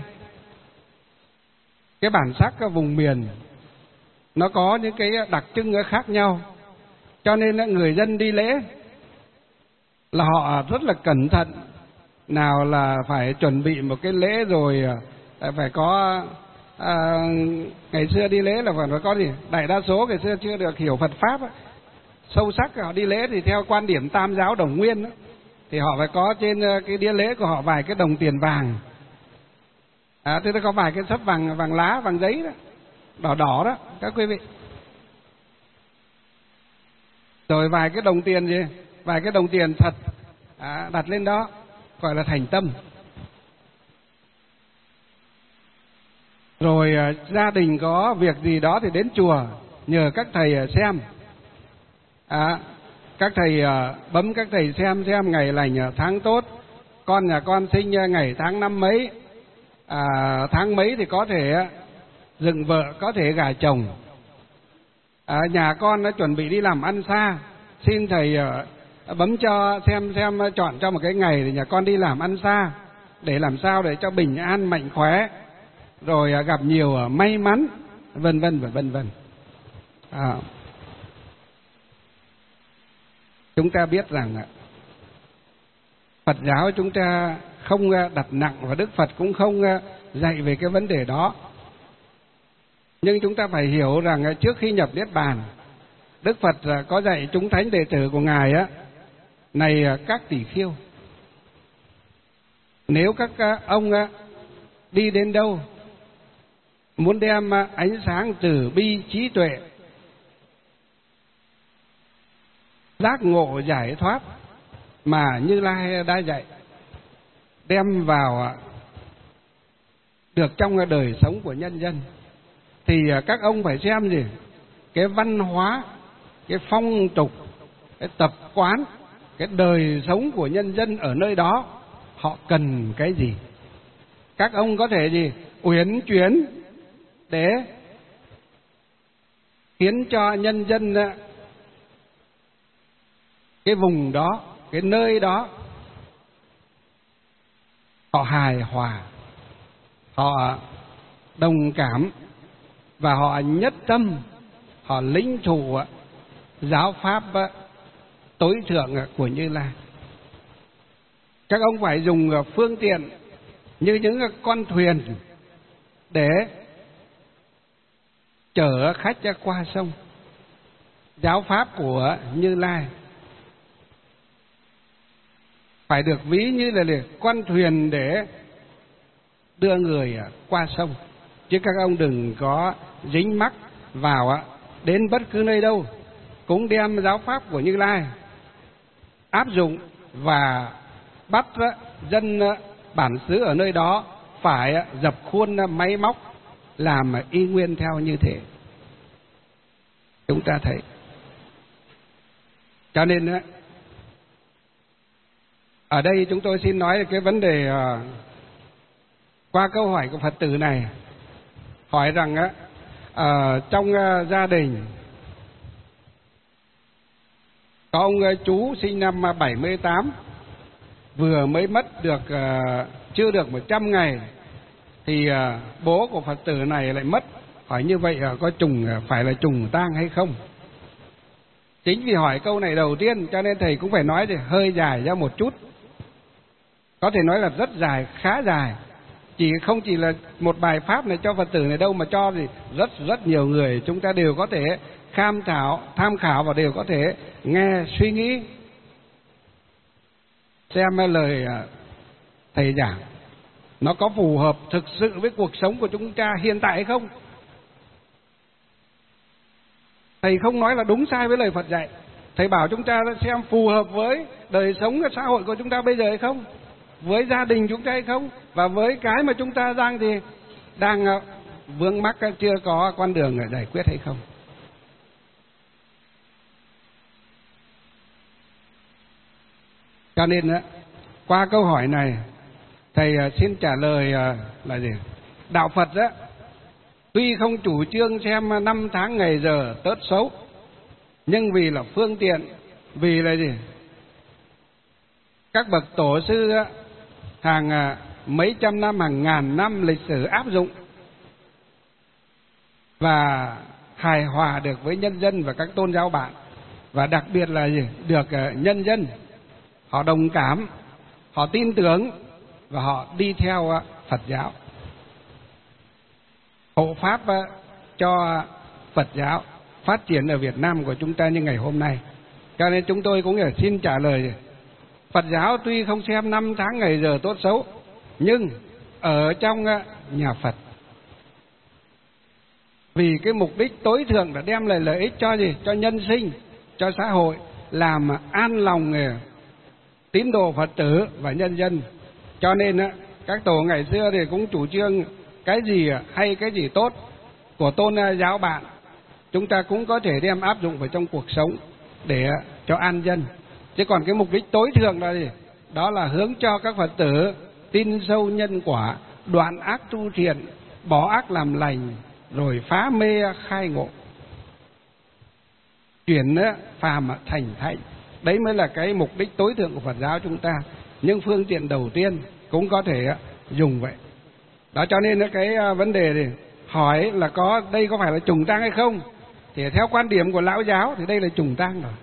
cái bản sắc các vùng miền nó có những cái đặc trưng khác nhau, cho nên người dân đi lễ là họ rất là cẩn thận. Nào là phải chuẩn bị một cái lễ rồi phải có ngày xưa đi lễ là phải có gì, đại đa số ngày xưa chưa được hiểu Phật pháp sâu sắc, họ đi lễ thì theo quan điểm Tam giáo Đồng Nguyên đó, thì họ phải có trên cái đĩa lễ của họ vài cái đồng tiền vàng, thế nó có vài cái sấp vàng lá, vàng giấy đó, đỏ đỏ đó các quý vị, rồi vài cái đồng tiền gì, vài cái đồng tiền thật đặt lên đó gọi là thành tâm. Rồi gia đình có việc gì đó thì đến chùa nhờ các thầy xem, các thầy bấm các thầy xem ngày lành tháng tốt, con nhà con sinh ngày tháng năm mấy, tháng mấy thì có thể dựng vợ, có thể gả chồng, nhà con nó chuẩn bị đi làm ăn xa, xin thầy bấm cho xem chọn cho một cái ngày để nhà con đi làm ăn xa, để làm sao để cho bình an mạnh khỏe, rồi gặp nhiều may mắn, vân vân và vân vân. Chúng ta biết rằng Phật giáo chúng ta không đặt nặng, và Đức Phật cũng không dạy về cái vấn đề đó. Nhưng chúng ta phải hiểu rằng trước khi nhập Niết Bàn, Đức Phật có dạy chúng thánh đệ tử của Ngài này các tỷ khiêu, nếu các ông đi đến đâu muốn đem ánh sáng từ bi trí tuệ, giác ngộ giải thoát mà Như Lai đã dạy, đem vào được trong đời sống của nhân dân, thì các ông phải xem gì, cái văn hóa, cái phong tục, cái tập quán, cái đời sống của nhân dân ở nơi đó họ cần cái gì. Các ông có thể gì uyển chuyển để khiến cho nhân dân cái vùng đó, cái nơi đó họ hài hòa, họ đồng cảm và họ nhất tâm, họ lĩnh thụ giáo pháp tối thượng của Như Lai. Các ông phải dùng phương tiện như những con thuyền để chở khách qua sông. Giáo pháp của Như Lai phải được ví như là con thuyền để đưa người qua sông, chứ các ông đừng có dính mắc vào đến bất cứ nơi đâu cũng đem giáo pháp của Như Lai áp dụng và bắt dân bản xứ ở nơi đó phải dập khuôn máy móc làm y nguyên theo như thế. Chúng ta thấy, cho nên ở đây chúng tôi xin nói cái vấn đề qua câu hỏi của Phật tử này, hỏi rằng trong gia đình có ông chú sinh năm 78, vừa mới mất được chưa được 100 ngày thì bố của Phật tử này lại mất. Hỏi như vậy có phải là trùng tang hay không? Chính vì hỏi câu này đầu tiên cho nên thầy cũng phải nói thì hơi dài ra một chút. Có thể nói là rất dài, khá dài. Không chỉ là một bài pháp này cho Phật tử này đâu, mà cho thì rất nhiều người chúng ta đều có thể tham khảo và đều có thể nghe suy nghĩ xem lời thầy giảng nó có phù hợp thực sự với cuộc sống của chúng ta hiện tại hay không. Thầy không nói là đúng sai với lời Phật dạy, thầy bảo chúng ta xem phù hợp với đời sống xã hội của chúng ta bây giờ hay không, với gia đình chúng ta hay không, và với cái mà chúng ta đang thì đang vướng mắc, chưa có con đường để giải quyết hay không? Cho nên qua câu hỏi này, thầy xin trả lời là gì? Đạo Phật tuy không chủ trương xem năm tháng ngày giờ tốt xấu, nhưng vì là phương tiện, vì là gì? Các bậc tổ sư hàng mấy trăm năm, hàng ngàn năm lịch sử áp dụng và hài hòa được với nhân dân và các tôn giáo bạn, và đặc biệt là gì? Được nhân dân họ đồng cảm, họ tin tưởng và họ đi theo Phật giáo, hộ pháp cho Phật giáo phát triển ở Việt Nam của chúng ta như ngày hôm nay. Cho nên chúng tôi cũng xin trả lời, Phật giáo tuy không xem năm tháng ngày giờ tốt xấu, nhưng ở trong nhà Phật, vì cái mục đích tối thượng là đem lại lợi ích cho gì? Cho nhân sinh, cho xã hội, làm an lòng tín đồ Phật tử và nhân dân. Cho nên các tổ ngày xưa thì cũng chủ trương cái gì hay, cái gì tốt của tôn giáo bạn, chúng ta cũng có thể đem áp dụng vào trong cuộc sống để cho an dân. Chứ còn cái mục đích tối thượng là gì? Đó là hướng cho các Phật tử tin sâu nhân quả, đoạn ác tu thiện, bỏ ác làm lành, rồi phá mê khai ngộ, chuyển phàm thành thánh. Đấy mới là cái mục đích tối thượng của Phật giáo chúng ta. Nhưng phương tiện đầu tiên cũng có thể dùng vậy. Đó, cho nên cái vấn đề thì hỏi là đây có phải là trùng tang hay không? Thì theo quan điểm của Lão giáo thì đây là trùng tang rồi.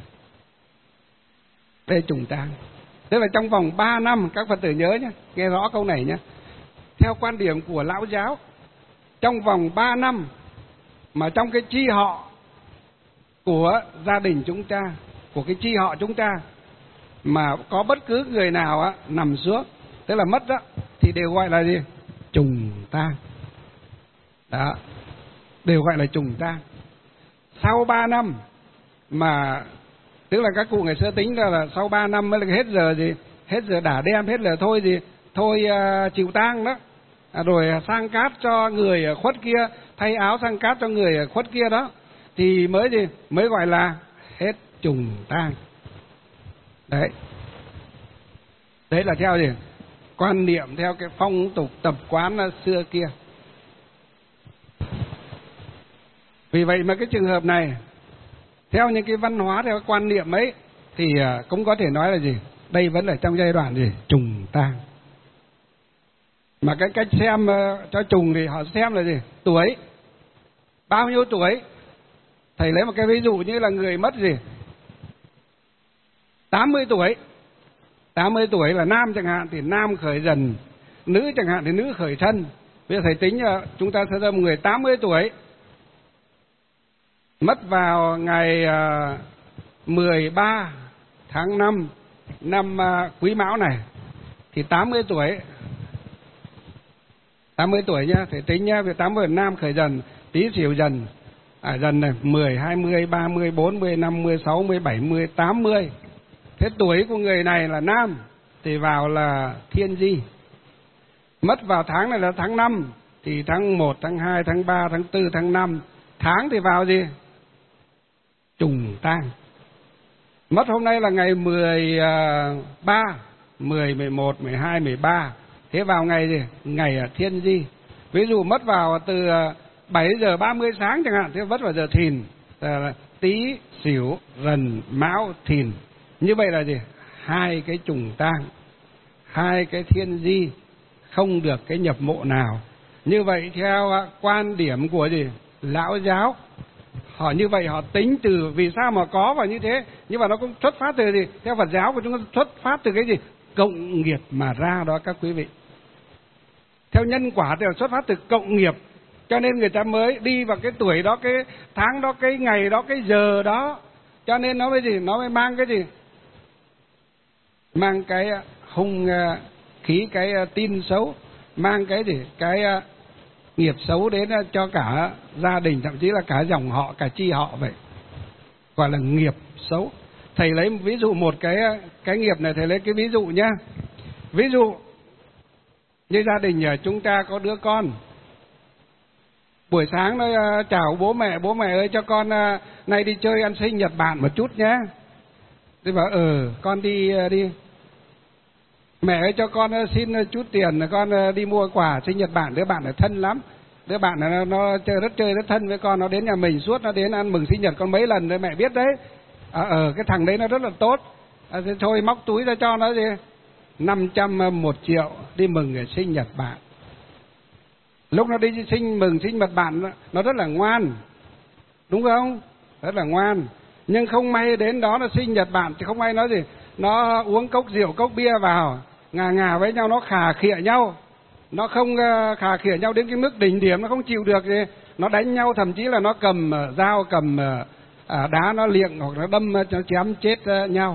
Đây là trùng tang. Tức là trong vòng 3 năm, các Phật tử nhớ nhé, nghe rõ câu này nhé. Theo quan điểm của Lão giáo, trong vòng 3 năm mà trong cái chi họ của gia đình chúng ta, của cái chi họ chúng ta, mà có bất cứ người nào nằm xuống, tức là mất thì đều gọi là gì? Trùng tang. Đó, đều gọi là trùng tang. Sau 3 năm mà, tức là các cụ ngày xưa tính ra là sau 3 năm mới là hết giờ gì? Hết giờ đả đem, hết giờ thôi gì? Thôi chịu tang đó. Rồi sang cát cho người khuất kia, thay áo sang cát cho người khuất kia đó, thì mới gì? Mới gọi là hết trùng tang. Đấy. Đấy là theo gì? Quan niệm, theo cái phong tục tập quán xưa kia. Vì vậy mà cái trường hợp này, theo những cái văn hóa, theo cái quan niệm ấy, thì cũng có thể nói là gì? Đây vẫn là trong giai đoạn gì? Trùng tang. Mà cái cách xem cho trùng thì họ xem là gì? Tuổi. Bao nhiêu tuổi? Thầy lấy một cái ví dụ như là người mất gì? 80 tuổi. 80 tuổi là nam chẳng hạn thì nam khởi dần, nữ chẳng hạn thì nữ khởi thân. Bây giờ thầy tính chúng ta sẽ ra một người 80 tuổi mất vào ngày 13 tháng 5 năm Quý Mão này, thì 80 tuổi. 80 tuổi nhá, thầy tính nhá, vì 80 nam khởi dần, Tý Sửu dần, dần này 10, 20, 30, 40, 50, 60, 70, 80. Thế tuổi của người này là nam thì vào là Thiên Di. Mất vào tháng này là tháng 5, thì tháng 1, tháng 2, tháng 3, tháng 4, tháng 5. Tháng thì vào gì? Trùng tang. Mất hôm nay là ngày 13, 10, 11, 12, 13. Thế vào ngày gì? Ngày Thiên Di. Ví dụ mất vào từ 7 giờ 30 sáng chẳng hạn, thế mất vào giờ Thìn, là Tý, Sửu, Dần, Mão, Thìn. Như vậy là gì? 2 cái trùng tang, 2 cái Thiên Di, không được cái nhập mộ nào. Như vậy theo quan điểm của gì? Lão giáo, họ như vậy họ tính từ vì sao mà có và như thế. Nhưng mà nó cũng xuất phát từ gì? Theo Phật giáo của chúng ta xuất phát từ cái gì? Cộng nghiệp mà ra đó các quý vị. Theo nhân quả thì xuất phát từ cộng nghiệp. Cho nên người ta mới đi vào cái tuổi đó, cái tháng đó, cái ngày đó, cái giờ đó. Cho nên nó mới gì? Nó mới mang cái gì? Mang cái hung khí, cái tin xấu, mang cái gì? Cái nghiệp xấu đến cho cả gia đình, thậm chí là cả dòng họ, cả chi họ vậy. Gọi là nghiệp xấu. Thầy lấy ví dụ một cái nghiệp này, thầy lấy cái ví dụ nhá. Ví dụ như gia đình chúng ta có đứa con Buổi sáng nó chào bố mẹ ơi cho con nay đi chơi ăn sinh nhật bạn một chút nhé. Tôi bảo con đi đi. Mẹ ơi cho con xin chút tiền con đi mua quà sinh nhật bạn, đứa bạn này thân lắm. Đứa bạn này nó chơi rất thân với con, nó đến nhà mình suốt, nó đến ăn mừng sinh nhật con mấy lần đấy, mẹ biết đấy. Cái thằng đấy nó rất là tốt. Thế thôi móc túi ra cho nó gì 500 1 triệu đi mừng sinh nhật bạn. Lúc nó đi mừng sinh nhật bạn nó rất là ngoan, đúng không? Rất là ngoan. Nhưng không may đến đó nó sinh nhật bạn thì không may nói gì, nó uống cốc rượu cốc bia vào, ngà với nhau, nó khà khịa nhau. Nó không khà khịa nhau đến cái mức đỉnh điểm, nó không chịu được gì, nó đánh nhau, thậm chí là nó cầm dao, cầm đá nó liệng hoặc nó đâm nó chém chết nhau.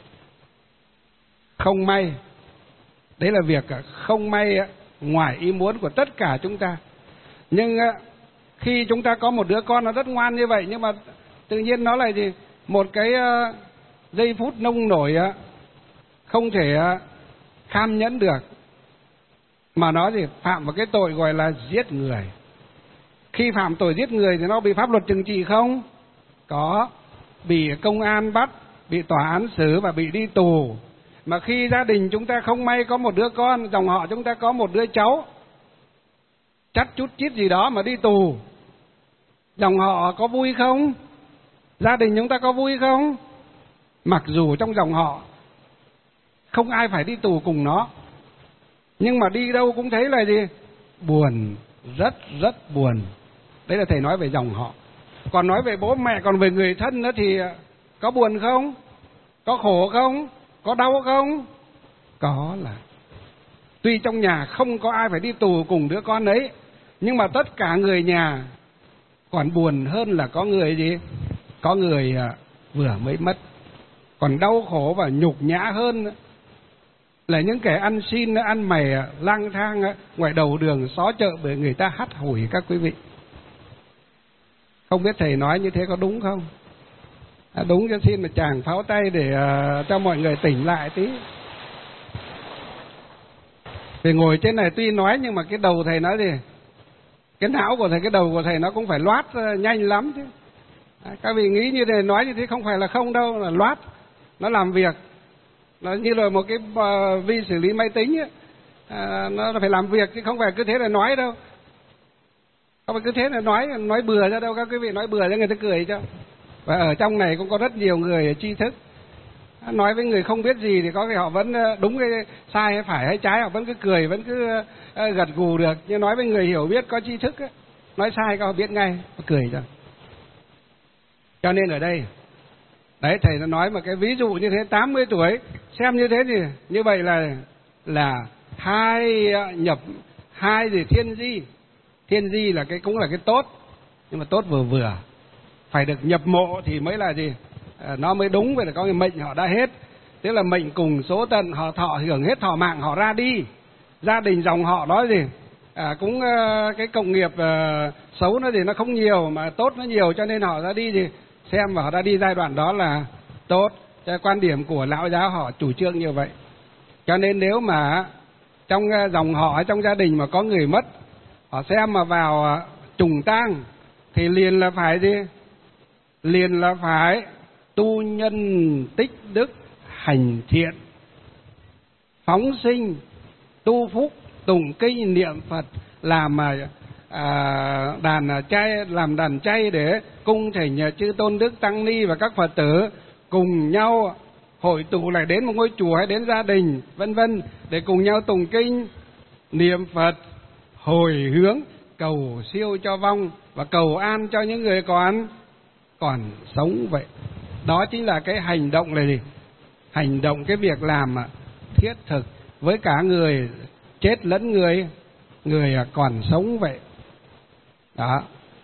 Không may. Đấy là việc không may ngoài ý muốn của tất cả chúng ta. Nhưng khi chúng ta có một đứa con nó rất ngoan như vậy, nhưng mà tự nhiên nó lại gì, một cái giây phút nông nổi không thể kham nhẫn được, mà nó gì phạm vào cái tội gọi là giết người. Khi phạm tội giết người thì nó bị pháp luật trừng trị không? Có, bị công an bắt, bị tòa án xử và bị đi tù. Mà khi gia đình chúng ta không may có một đứa con, dòng họ chúng ta có một đứa cháu chắt chút chít gì đó mà đi tù, dòng họ có vui không? Gia đình chúng ta có vui không? Mặc dù trong dòng họ không ai phải đi tù cùng nó, nhưng mà đi đâu cũng thấy là gì? Buồn, rất rất buồn. Đấy là thầy nói về dòng họ. Còn nói về bố mẹ, còn về người thân nữa thì có buồn không? Có khổ không? Có đau không? Có là. Tuy trong nhà không có ai phải đi tù cùng đứa con ấy, nhưng mà tất cả người nhà còn buồn hơn là có người gì? Có người vừa mới mất. Còn đau khổ và nhục nhã hơn là những kẻ ăn xin, ăn mày, lang thang ngoài đầu đường xó chợ bởi người ta hắt hủi các quý vị. Không biết thầy nói như thế có đúng không? Đúng, cho xin một tràng pháo tay để cho mọi người tỉnh lại tí. Thì ngồi trên này tuy nói nhưng mà cái đầu thầy nói gì? Cái não của thầy, cái đầu của thầy nó cũng phải loát nhanh lắm chứ. Các vị nghĩ như thế, nói như thế không phải là không đâu, là loát. Nó làm việc. Nó như là một cái vi xử lý máy tính ấy. Nó phải làm việc chứ không phải cứ thế là nói đâu. Không phải cứ thế là nói bừa ra đâu, các quý vị nói bừa cho người ta cười cho. Và ở trong này cũng có rất nhiều người tri thức. Nói với người không biết gì thì có cái họ vẫn đúng cái sai hay phải hay trái, họ vẫn cứ cười, vẫn cứ gật gù được. Nhưng nói với người hiểu biết có tri thức ấy, nói sai họ biết ngay, họ cười cho. Cho nên ở đây, đấy thầy nó nói một cái ví dụ như thế, 80 tuổi, xem như thế thì như vậy là hai gì thiên di. Thiên di là cái cũng là cái tốt, nhưng mà tốt vừa vừa. Phải được nhập mộ thì mới là gì? Nó mới đúng, vậy là có cái mệnh họ đã hết. Tức là mệnh cùng số tận, họ thọ hưởng hết thọ mạng họ ra đi. Gia đình dòng họ đó gì? Cũng cái cộng nghiệp xấu nó thì nó không nhiều, mà tốt nó nhiều, cho nên họ ra đi thì xem và họ đã đi giai đoạn đó là tốt. Cho quan điểm của lão giáo họ chủ trương như vậy. Cho nên nếu mà trong dòng họ, trong gia đình mà có người mất, họ xem mà vào trùng tang thì liền là phải gì? Liền là phải tu nhân tích đức, hành thiện, phóng sinh, tu phúc, tụng kinh niệm Phật, làm đàn chay để cung thỉnh chư tôn đức tăng ni và các Phật tử cùng nhau hội tụ lại đến một ngôi chùa hay đến gia đình vân vân để cùng nhau tụng kinh niệm Phật, hồi hướng cầu siêu cho vong và cầu an cho những người còn sống vậy. Đó chính là cái hành động là gì? Hành động, cái việc làm thiết thực với cả người chết lẫn người còn sống vậy. Đó.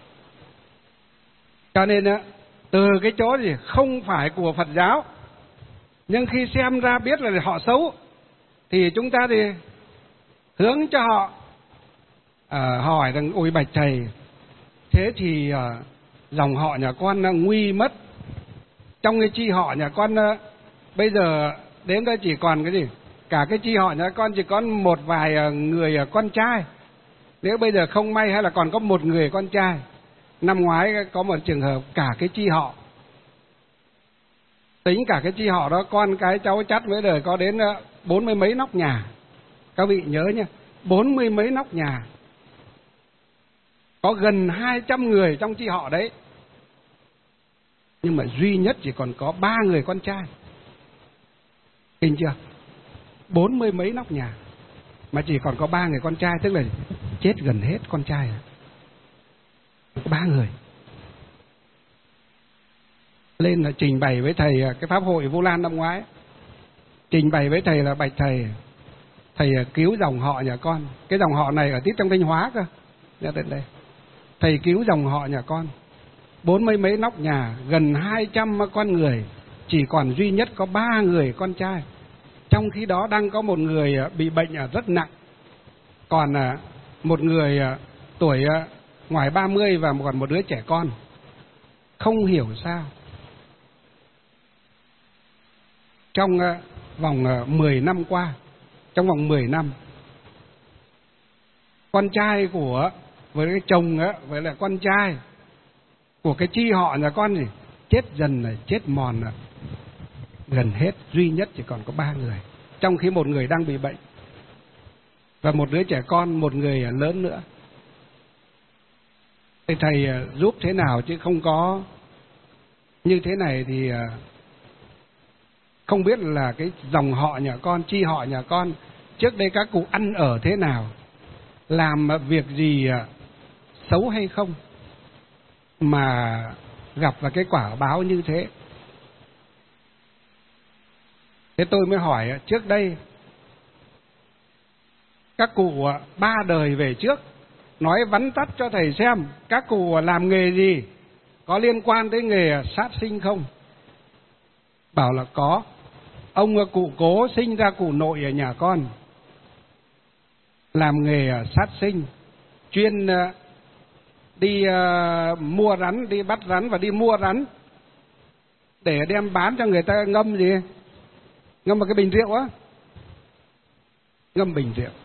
Cho nên từ cái chỗ gì không phải của Phật giáo, nhưng khi xem ra biết là họ xấu thì chúng ta thì hướng cho họ hỏi rằng: ôi bạch thầy, thế thì dòng họ nhà con nguy mất, trong cái chi họ nhà con bây giờ đến đây chỉ còn cái gì? Cả cái chi họ nhà con chỉ có một vài người con trai, Nếu bây giờ không may hay là còn có một người con trai, năm ngoái có một trường hợp cả cái chi họ, tính cả cái chi họ đó, con cái cháu chắt với đời có đến 40 mấy nóc nhà. Các vị nhớ nhé, 40 mấy nóc nhà, có gần 200 người trong chi họ đấy, nhưng mà duy nhất chỉ còn có 3 người con trai. Kinh chưa? 40 mấy nóc nhà mà chỉ còn có 3 người con trai, tức là chết gần hết con trai. Có 3 người. Lên là trình bày với thầy cái pháp hội Vu Lan năm ngoái, trình bày với thầy là bạch thầy, thầy cứu dòng họ nhà con. Cái dòng họ này ở tít trong Thanh Hóa cơ, ra đến đây. Thầy cứu dòng họ nhà con, 40 mấy nóc nhà, gần 200 con người, chỉ còn duy nhất có 3 người con trai. Trong khi đó đang có một người bị bệnh rất nặng, còn một người tuổi ngoài 30 và còn một đứa trẻ con. Không hiểu sao trong vòng 10 năm qua, trong vòng 10 năm, con trai của với cái chồng với lại con trai của cái chi họ nhà con gì chết dần này, chết mòn này, gần hết, duy nhất chỉ còn có 3 người, trong khi một người đang bị bệnh và một đứa trẻ con, một người lớn nữa. Thì thầy giúp thế nào chứ không có như thế này thì không biết là cái dòng họ nhà con, chi họ nhà con trước đây các cụ ăn ở thế nào, làm việc gì xấu hay không mà gặp vào cái quả báo như thế. Thế tôi mới hỏi trước đây các cụ 3 đời về trước, nói vắn tắt cho thầy xem các cụ làm nghề gì, có liên quan tới nghề sát sinh không? Bảo là có. Ông cụ Cố sinh ra cụ nội ở nhà con, làm nghề sát sinh, chuyên đi mua rắn, đi bắt rắn và đi mua rắn để đem bán cho người ta ngâm gì? Ngâm vào cái bình rượu á, ngâm bình rượu.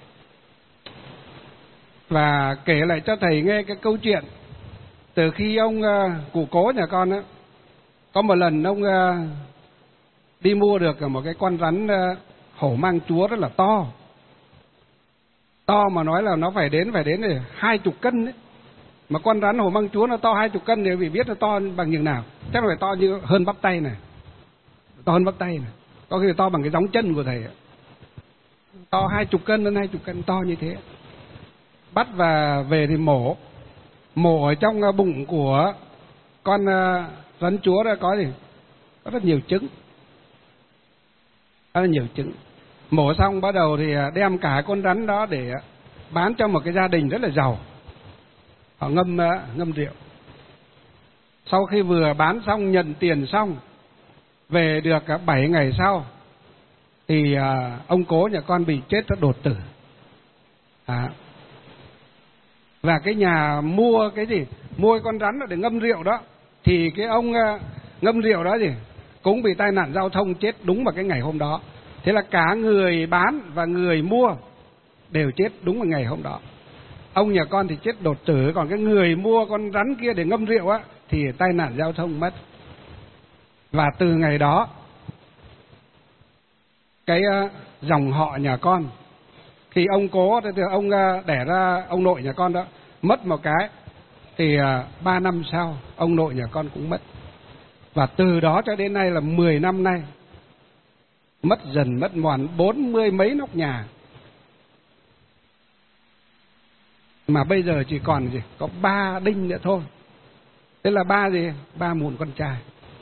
Và kể lại cho thầy nghe cái câu chuyện từ khi ông cụ Cố nhà con á, có một lần ông đi mua được một cái con rắn hổ mang chúa rất là to, to mà nói là nó phải đến 20 cân đấy. Mà con rắn hổ mang chúa nó to 20 cân thì vì biết nó to bằng nhường nào, chắc là phải to như hơn bắp tay này, to hơn bắp tay này, có khi to bằng cái gióng chân của thầy, to 20 cân hơn 20 cân, to như thế. Bắt và về thì mổ ở trong bụng của con rắn chúa đó có gì? Có rất nhiều trứng, rất nhiều trứng. Mổ xong bắt đầu thì đem cả con rắn đó để bán cho một cái gia đình rất là giàu, họ ngâm rượu. Sau khi vừa bán xong, nhận tiền xong, về được 7 ngày sau thì ông Cố nhà con bị chết đột tử. Và cái nhà mua cái gì, mua con rắn để ngâm rượu đó, thì cái ông ngâm rượu đó gì cũng bị tai nạn giao thông, chết đúng vào cái ngày hôm đó. Thế là cả người bán và người mua đều chết đúng vào ngày hôm đó. Ông nhà con thì chết đột tử, còn cái người mua con rắn kia để ngâm rượu á thì tai nạn giao thông mất. Và từ ngày đó cái dòng họ nhà con, khi ông Cố thì ông đẻ ra ông nội nhà con đó mất một cái thì 3 năm sau ông nội nhà con cũng mất. Và từ đó cho đến nay là 10 năm nay, mất dần mất mòn 40 mấy nóc nhà. Mà bây giờ chỉ còn gì có 3 đinh nữa thôi. Thế là 3 mụn con trai.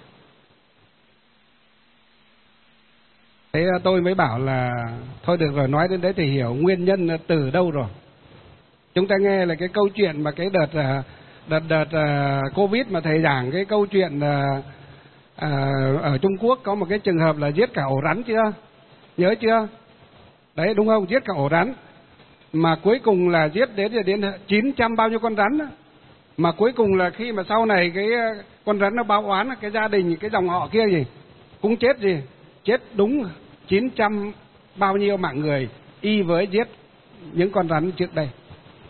Thế tôi mới bảo là thôi được rồi, nói đến đấy thì hiểu nguyên nhân từ đâu rồi. Chúng ta nghe là cái câu chuyện mà cái đợt Covid mà thầy giảng cái câu chuyện ở Trung Quốc có một cái trường hợp là giết cả ổ rắn chưa? Nhớ chưa? Đấy đúng không? Giết cả ổ rắn. Mà cuối cùng là giết đến 900 bao nhiêu con rắn đó. Mà cuối cùng là khi mà sau này cái con rắn nó báo oán, cái gia đình, cái dòng họ kia gì cũng chết gì, chết đúng 900 bao nhiêu mạng người, y với giết những con rắn trước đây.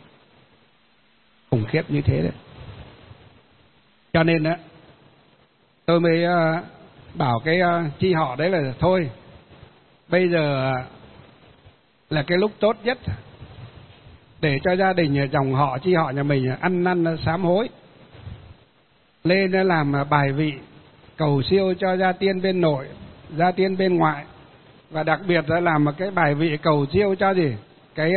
khủng khiếp như thế đấy. Cho nên á, tôi mới bảo cái chi họ đấy là thôi, bây giờ là cái lúc tốt nhất để cho gia đình dòng họ chi họ nhà mình ăn năn sám hối, lên làm bài vị cầu siêu cho gia tiên bên nội, gia tiên bên ngoại, và đặc biệt là làm một cái bài vị cầu siêu cho gì cái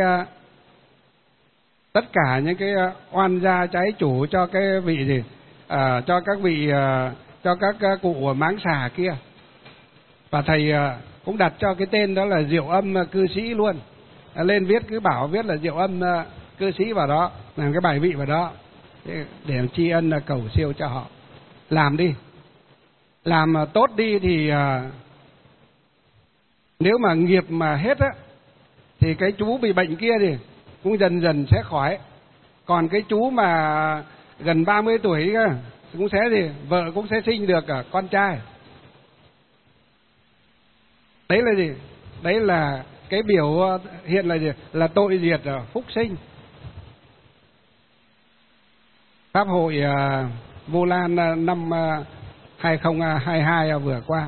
tất cả những cái oan gia trái chủ cho cái vị gì cho các vị cho các cụ máng xà kia. Và thầy cũng đặt cho cái tên đó là Diệu Âm cư sĩ luôn. Lên viết cứ bảo viết là Diệu Âm cư sĩ vào đó, làm cái bài vị vào đó để tri ân cầu siêu cho họ. Làm đi, làm tốt đi thì nếu mà nghiệp mà hết á thì cái chú bị bệnh kia thì cũng dần dần sẽ khỏi. Còn cái chú mà gần 30 tuổi cũng sẽ gì vợ cũng sẽ sinh được con trai. Đấy là gì? Đấy là cái biểu hiện là gì? Là tội diệt phúc sinh. Pháp hội Vu Lan năm 2022 vừa qua,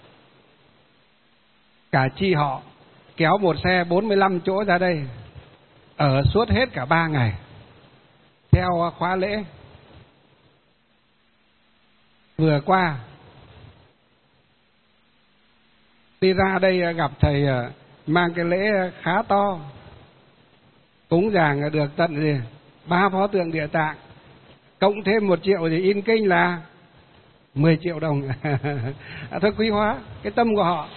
cả chi họ kéo một xe 45 chỗ ra đây, ở suốt hết cả 3 ngày theo khóa lễ. Vừa qua đi ra đây gặp thầy mang cái lễ khá to, cúng dường được tận gì 3 pho tượng Địa Tạng, cộng thêm 1 triệu thì in kinh là 10 triệu đồng. Thôi quý hóa cái tâm của họ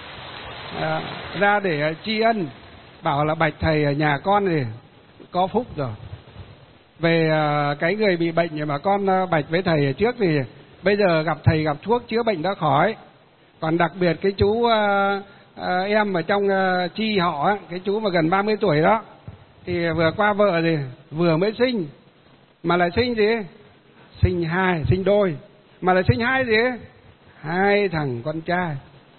ra để tri ân, bảo là bạch thầy nhà con thì có phúc rồi. Về cái người bị bệnh mà con bạch với thầy trước thì bây giờ gặp thầy gặp thuốc chữa bệnh đã khỏi. Còn đặc biệt cái chú em ở trong chi họ, cái chú mà gần 30 tuổi đó, thì vừa qua vợ thì vừa mới sinh, mà lại sinh gì? Sinh 2, sinh đôi, mà lại sinh 2 gì? 2 thằng con trai.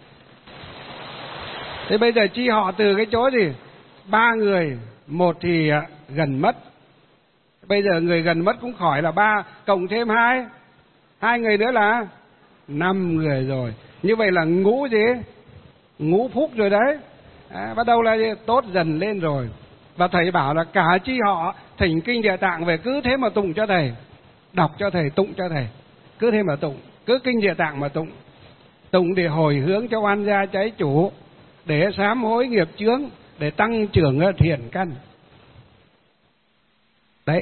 Thế bây giờ chi họ từ cái chỗ gì? 3 người, 1 thì gần mất. Bây giờ người gần mất cũng khỏi là 3, cộng thêm 2 người nữa là 5 người rồi. Như vậy là ngũ gì? Ngũ phúc rồi đấy. Bắt đầu là gì? Tốt dần lên rồi. Và thầy bảo là cả chi họ thỉnh kinh Địa Tạng về, cứ thế mà tụng cho thầy, đọc cho thầy, tụng cho thầy, cứ thế mà tụng, cứ kinh Địa Tạng mà tụng. Tụng để hồi hướng cho oan gia trái chủ, để sám hối nghiệp chướng, để tăng trưởng thiện căn. Đấy.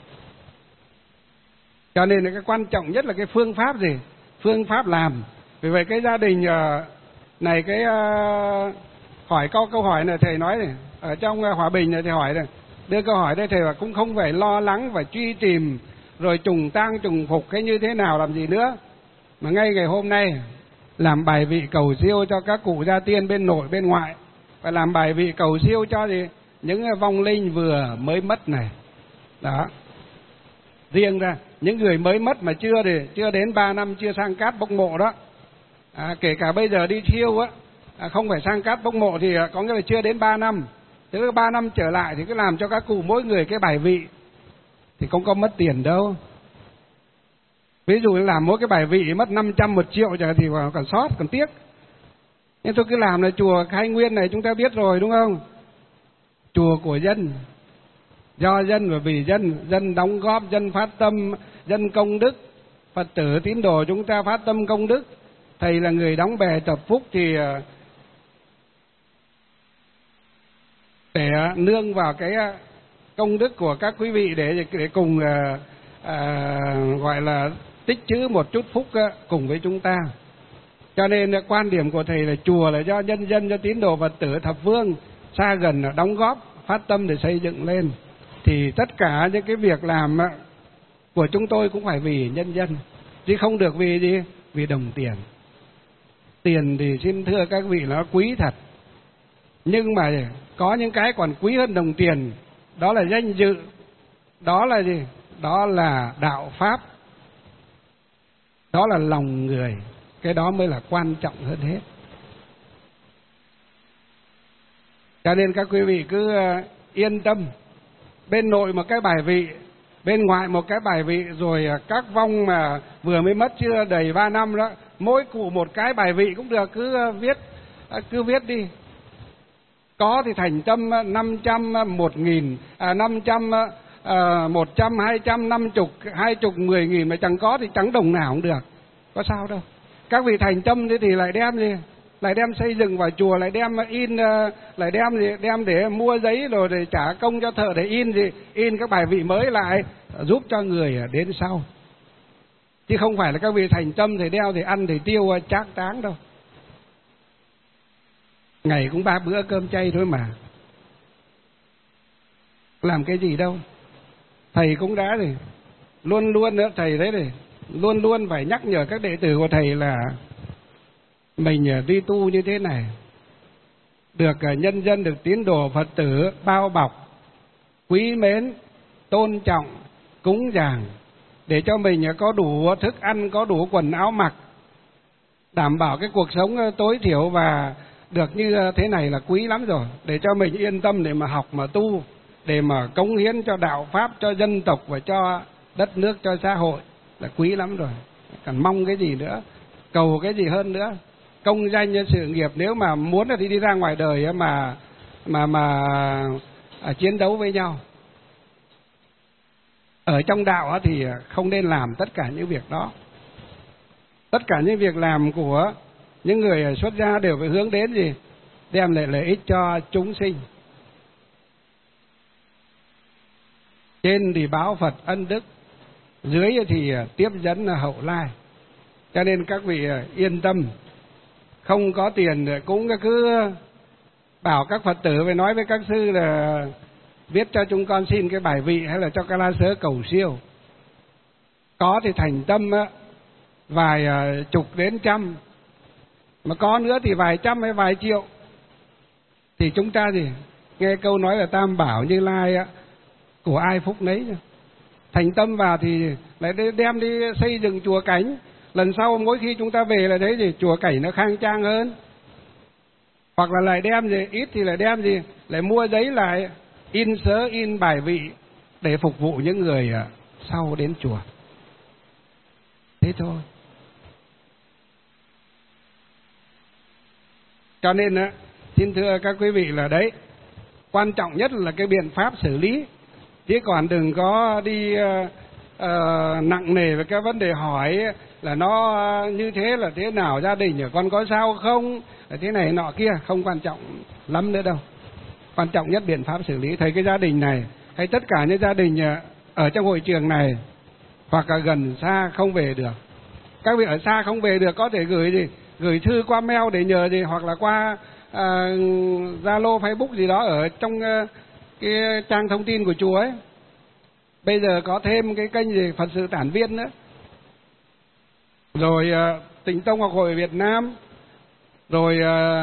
Cho nên là cái quan trọng nhất là cái phương pháp gì? Phương pháp làm. Vì vậy cái gia đình này, cái hỏi câu hỏi này thầy nói này, ở trong Hòa Bình này thầy hỏi này, đưa câu hỏi đây thầy bảo cũng không phải lo lắng và truy tìm rồi trùng tang trùng phục cái như thế nào làm gì nữa, mà ngay ngày hôm nay làm bài vị cầu siêu cho các cụ gia tiên bên nội bên ngoại, và làm bài vị cầu siêu cho gì những vong linh vừa mới mất này. Đó. Riêng ra những người mới mất mà chưa đến 3 năm chưa sang cát bốc mộ đó, kể cả bây giờ đi thiêu á, không phải sang cát bốc mộ thì có nghĩa là chưa đến 3 năm. Thế 3 năm trở lại thì cứ làm cho các cụ mỗi người cái bài vị thì không có mất tiền đâu. Ví dụ làm mỗi cái bài vị mất 500 1 triệu chẳng thì còn sót, còn tiếc. Nhưng tôi cứ làm là chùa Khai Nguyên này chúng ta biết rồi đúng không? Chùa của dân, do dân và vì dân, dân đóng góp, dân phát tâm, dân công đức. Phật tử tín đồ chúng ta phát tâm công đức. Thầy là người đóng bè tập phúc thì để nương vào cái công đức của các quý vị để cùng gọi là tích trữ một chút phúc cùng với chúng ta. Cho nên quan điểm của thầy là chùa là do nhân dân, cho tín đồ Phật tử thập phương xa gần đóng góp, phát tâm để xây dựng lên. Thì tất cả những cái việc làm của chúng tôi cũng phải vì nhân dân, chứ không được vì gì? Vì đồng tiền. Tiền thì xin thưa các vị nó quý thật, nhưng mà có những cái còn quý hơn đồng tiền, đó là danh dự, đó là gì? Đó là đạo pháp, đó là lòng người, cái đó mới là quan trọng hơn hết. Cho nên các quý vị cứ yên tâm, bên nội một cái bài vị Bên ngoài một cái bài vị, rồi các vong mà vừa mới mất chưa đầy 3 năm đó, mỗi cụ một cái bài vị cũng được, cứ viết đi. Có thì thành tâm 500, 1.000, 500, 100, 200, 50, 20, 10.000, mà chẳng có thì chẳng đồng nào cũng được, có sao đâu. Các vị thành tâm thế thì lại đem gì? Lại đem xây dựng vào chùa, lại đem in, lại đem gì? Đem để mua giấy rồi để trả công cho thợ để in gì? In các bài vị mới lại giúp cho người đến sau. Chứ không phải là các vị thành tâm thì đeo thì ăn thì tiêu trác táng đâu. Ngày cũng 3 bữa cơm chay thôi mà, làm cái gì đâu. Thầy cũng đã thì luôn luôn nữa, thầy đấy thì luôn luôn phải nhắc nhở các đệ tử của thầy là mình đi tu như thế này, được nhân dân, được tín đồ Phật tử bao bọc, quý mến, tôn trọng, cúng dường, để cho mình có đủ thức ăn, có đủ quần áo mặc, đảm bảo cái cuộc sống tối thiểu, và được như thế này là quý lắm rồi, để cho mình yên tâm để mà học mà tu, để mà cống hiến cho đạo pháp, cho dân tộc và cho đất nước, cho xã hội là quý lắm rồi. Còn mong cái gì nữa, cầu cái gì hơn nữa. Công danh cho sự nghiệp, nếu mà muốn là đi ra ngoài đời mà chiến đấu với nhau. Ở trong đạo thì không nên làm tất cả những việc đó. Tất cả những việc làm của những người xuất gia đều phải hướng đến gì? Đem lại lợi ích cho chúng sinh. Trên thì báo Phật ân đức, dưới thì tiếp dẫn hậu lai. Cho nên các vị yên tâm, không có tiền cũng cứ bảo các Phật tử phải nói với các sư là viết cho chúng con xin cái bài vị, hay là cho ca la sớ cầu siêu. Có thì thành tâm vài chục đến trăm, mà có nữa thì vài trăm hay vài triệu. Thì chúng ta gì nghe câu nói là tam bảo Như Lai của ai phúc nấy. Thành tâm vào thì lại đem đi xây dựng chùa cảnh. Lần sau mỗi khi chúng ta về là thấy gì? Chùa cảnh nó khang trang hơn. Hoặc là lại đem gì, ít thì lại đem gì, lại mua giấy lại, in sớ, in bài vị để phục vụ những người sau đến chùa. Thế thôi. Cho nên xin thưa các quý vị là đấy, quan trọng nhất là cái biện pháp xử lý, chứ còn đừng có đi nặng nề về cái vấn đề hỏi là nó như thế là thế nào, gia đình của con có sao không, là thế này nọ kia, không quan trọng lắm nữa đâu. Quan trọng nhất biện pháp xử lý. Thấy cái gia đình này hay tất cả những gia đình ở trong hội trường này hoặc là gần xa không về được, các vị ở xa không về được có thể gửi thư qua mail để nhờ gì, hoặc là qua Zalo, Facebook gì đó ở trong cái trang thông tin của chùa ấy. Bây giờ có thêm cái kênh gì Phật sự Tản Viên nữa, rồi Tịnh Tông Học hội Việt Nam, rồi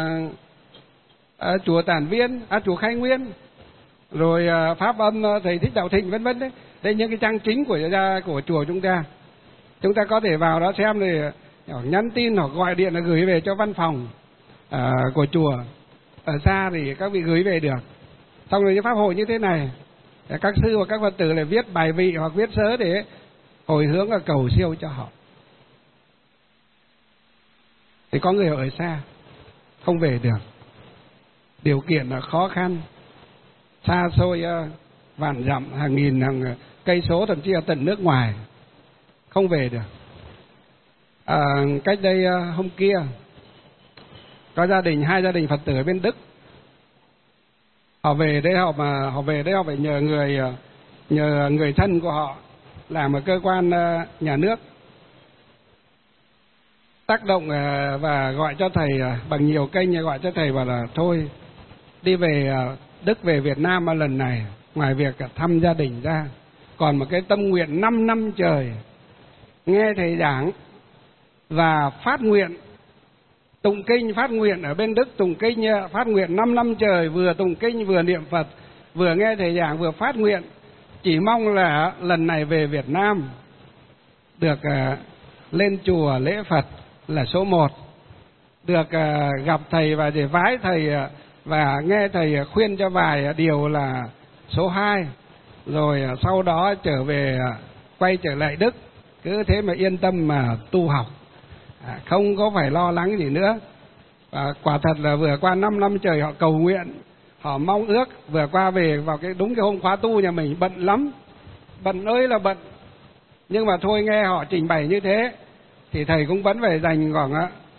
chùa Tản Viên, chùa Khai Nguyên, rồi Pháp Âm Thầy Thích Đạo Thịnh, vân vân đấy. Đây những cái trang chính của chùa chúng ta. Chúng ta có thể vào đó xem, rồi nhắn tin hoặc gọi điện là gửi về cho văn phòng của chùa. Ở xa thì các vị gửi về được. Xong rồi những pháp hội như thế này, các sư và các Phật tử lại viết bài vị hoặc viết sớ để hồi hướng và cầu siêu cho họ. Thì có người ở xa không về được, điều kiện là khó khăn, xa xôi vạn dặm, hàng nghìn hàng cây số, thậm chí là tận nước ngoài, không về được. Cách đây hôm kia có hai gia đình Phật tử ở bên Đức, họ về đây họ phải nhờ người thân của họ làm ở cơ quan nhà nước tác động và gọi cho thầy bằng nhiều kênh, gọi cho thầy bảo là thôi đi về Đức, về Việt Nam lần này, ngoài việc thăm gia đình ra, còn một cái tâm nguyện 5 năm trời nghe thầy giảng và phát nguyện tụng kinh, phát nguyện ở bên Đức tụng kinh, phát nguyện 5 năm trời, vừa tụng kinh vừa niệm Phật, vừa nghe thầy giảng vừa phát nguyện. Chỉ mong là lần này về Việt Nam được lên chùa lễ Phật là số 1, được gặp thầy và để vái thầy và nghe thầy khuyên cho vài điều là số 2, rồi sau đó trở về quay trở lại Đức, cứ thế mà yên tâm mà tu học, không có phải lo lắng gì nữa. Và quả thật là vừa qua 5 năm trời họ cầu nguyện, họ mong ước, vừa qua về vào đúng cái hôm khóa tu nhà mình bận lắm, bận ơi là bận. Nhưng mà thôi, nghe họ trình bày như thế thì thầy cũng vẫn phải dành khoảng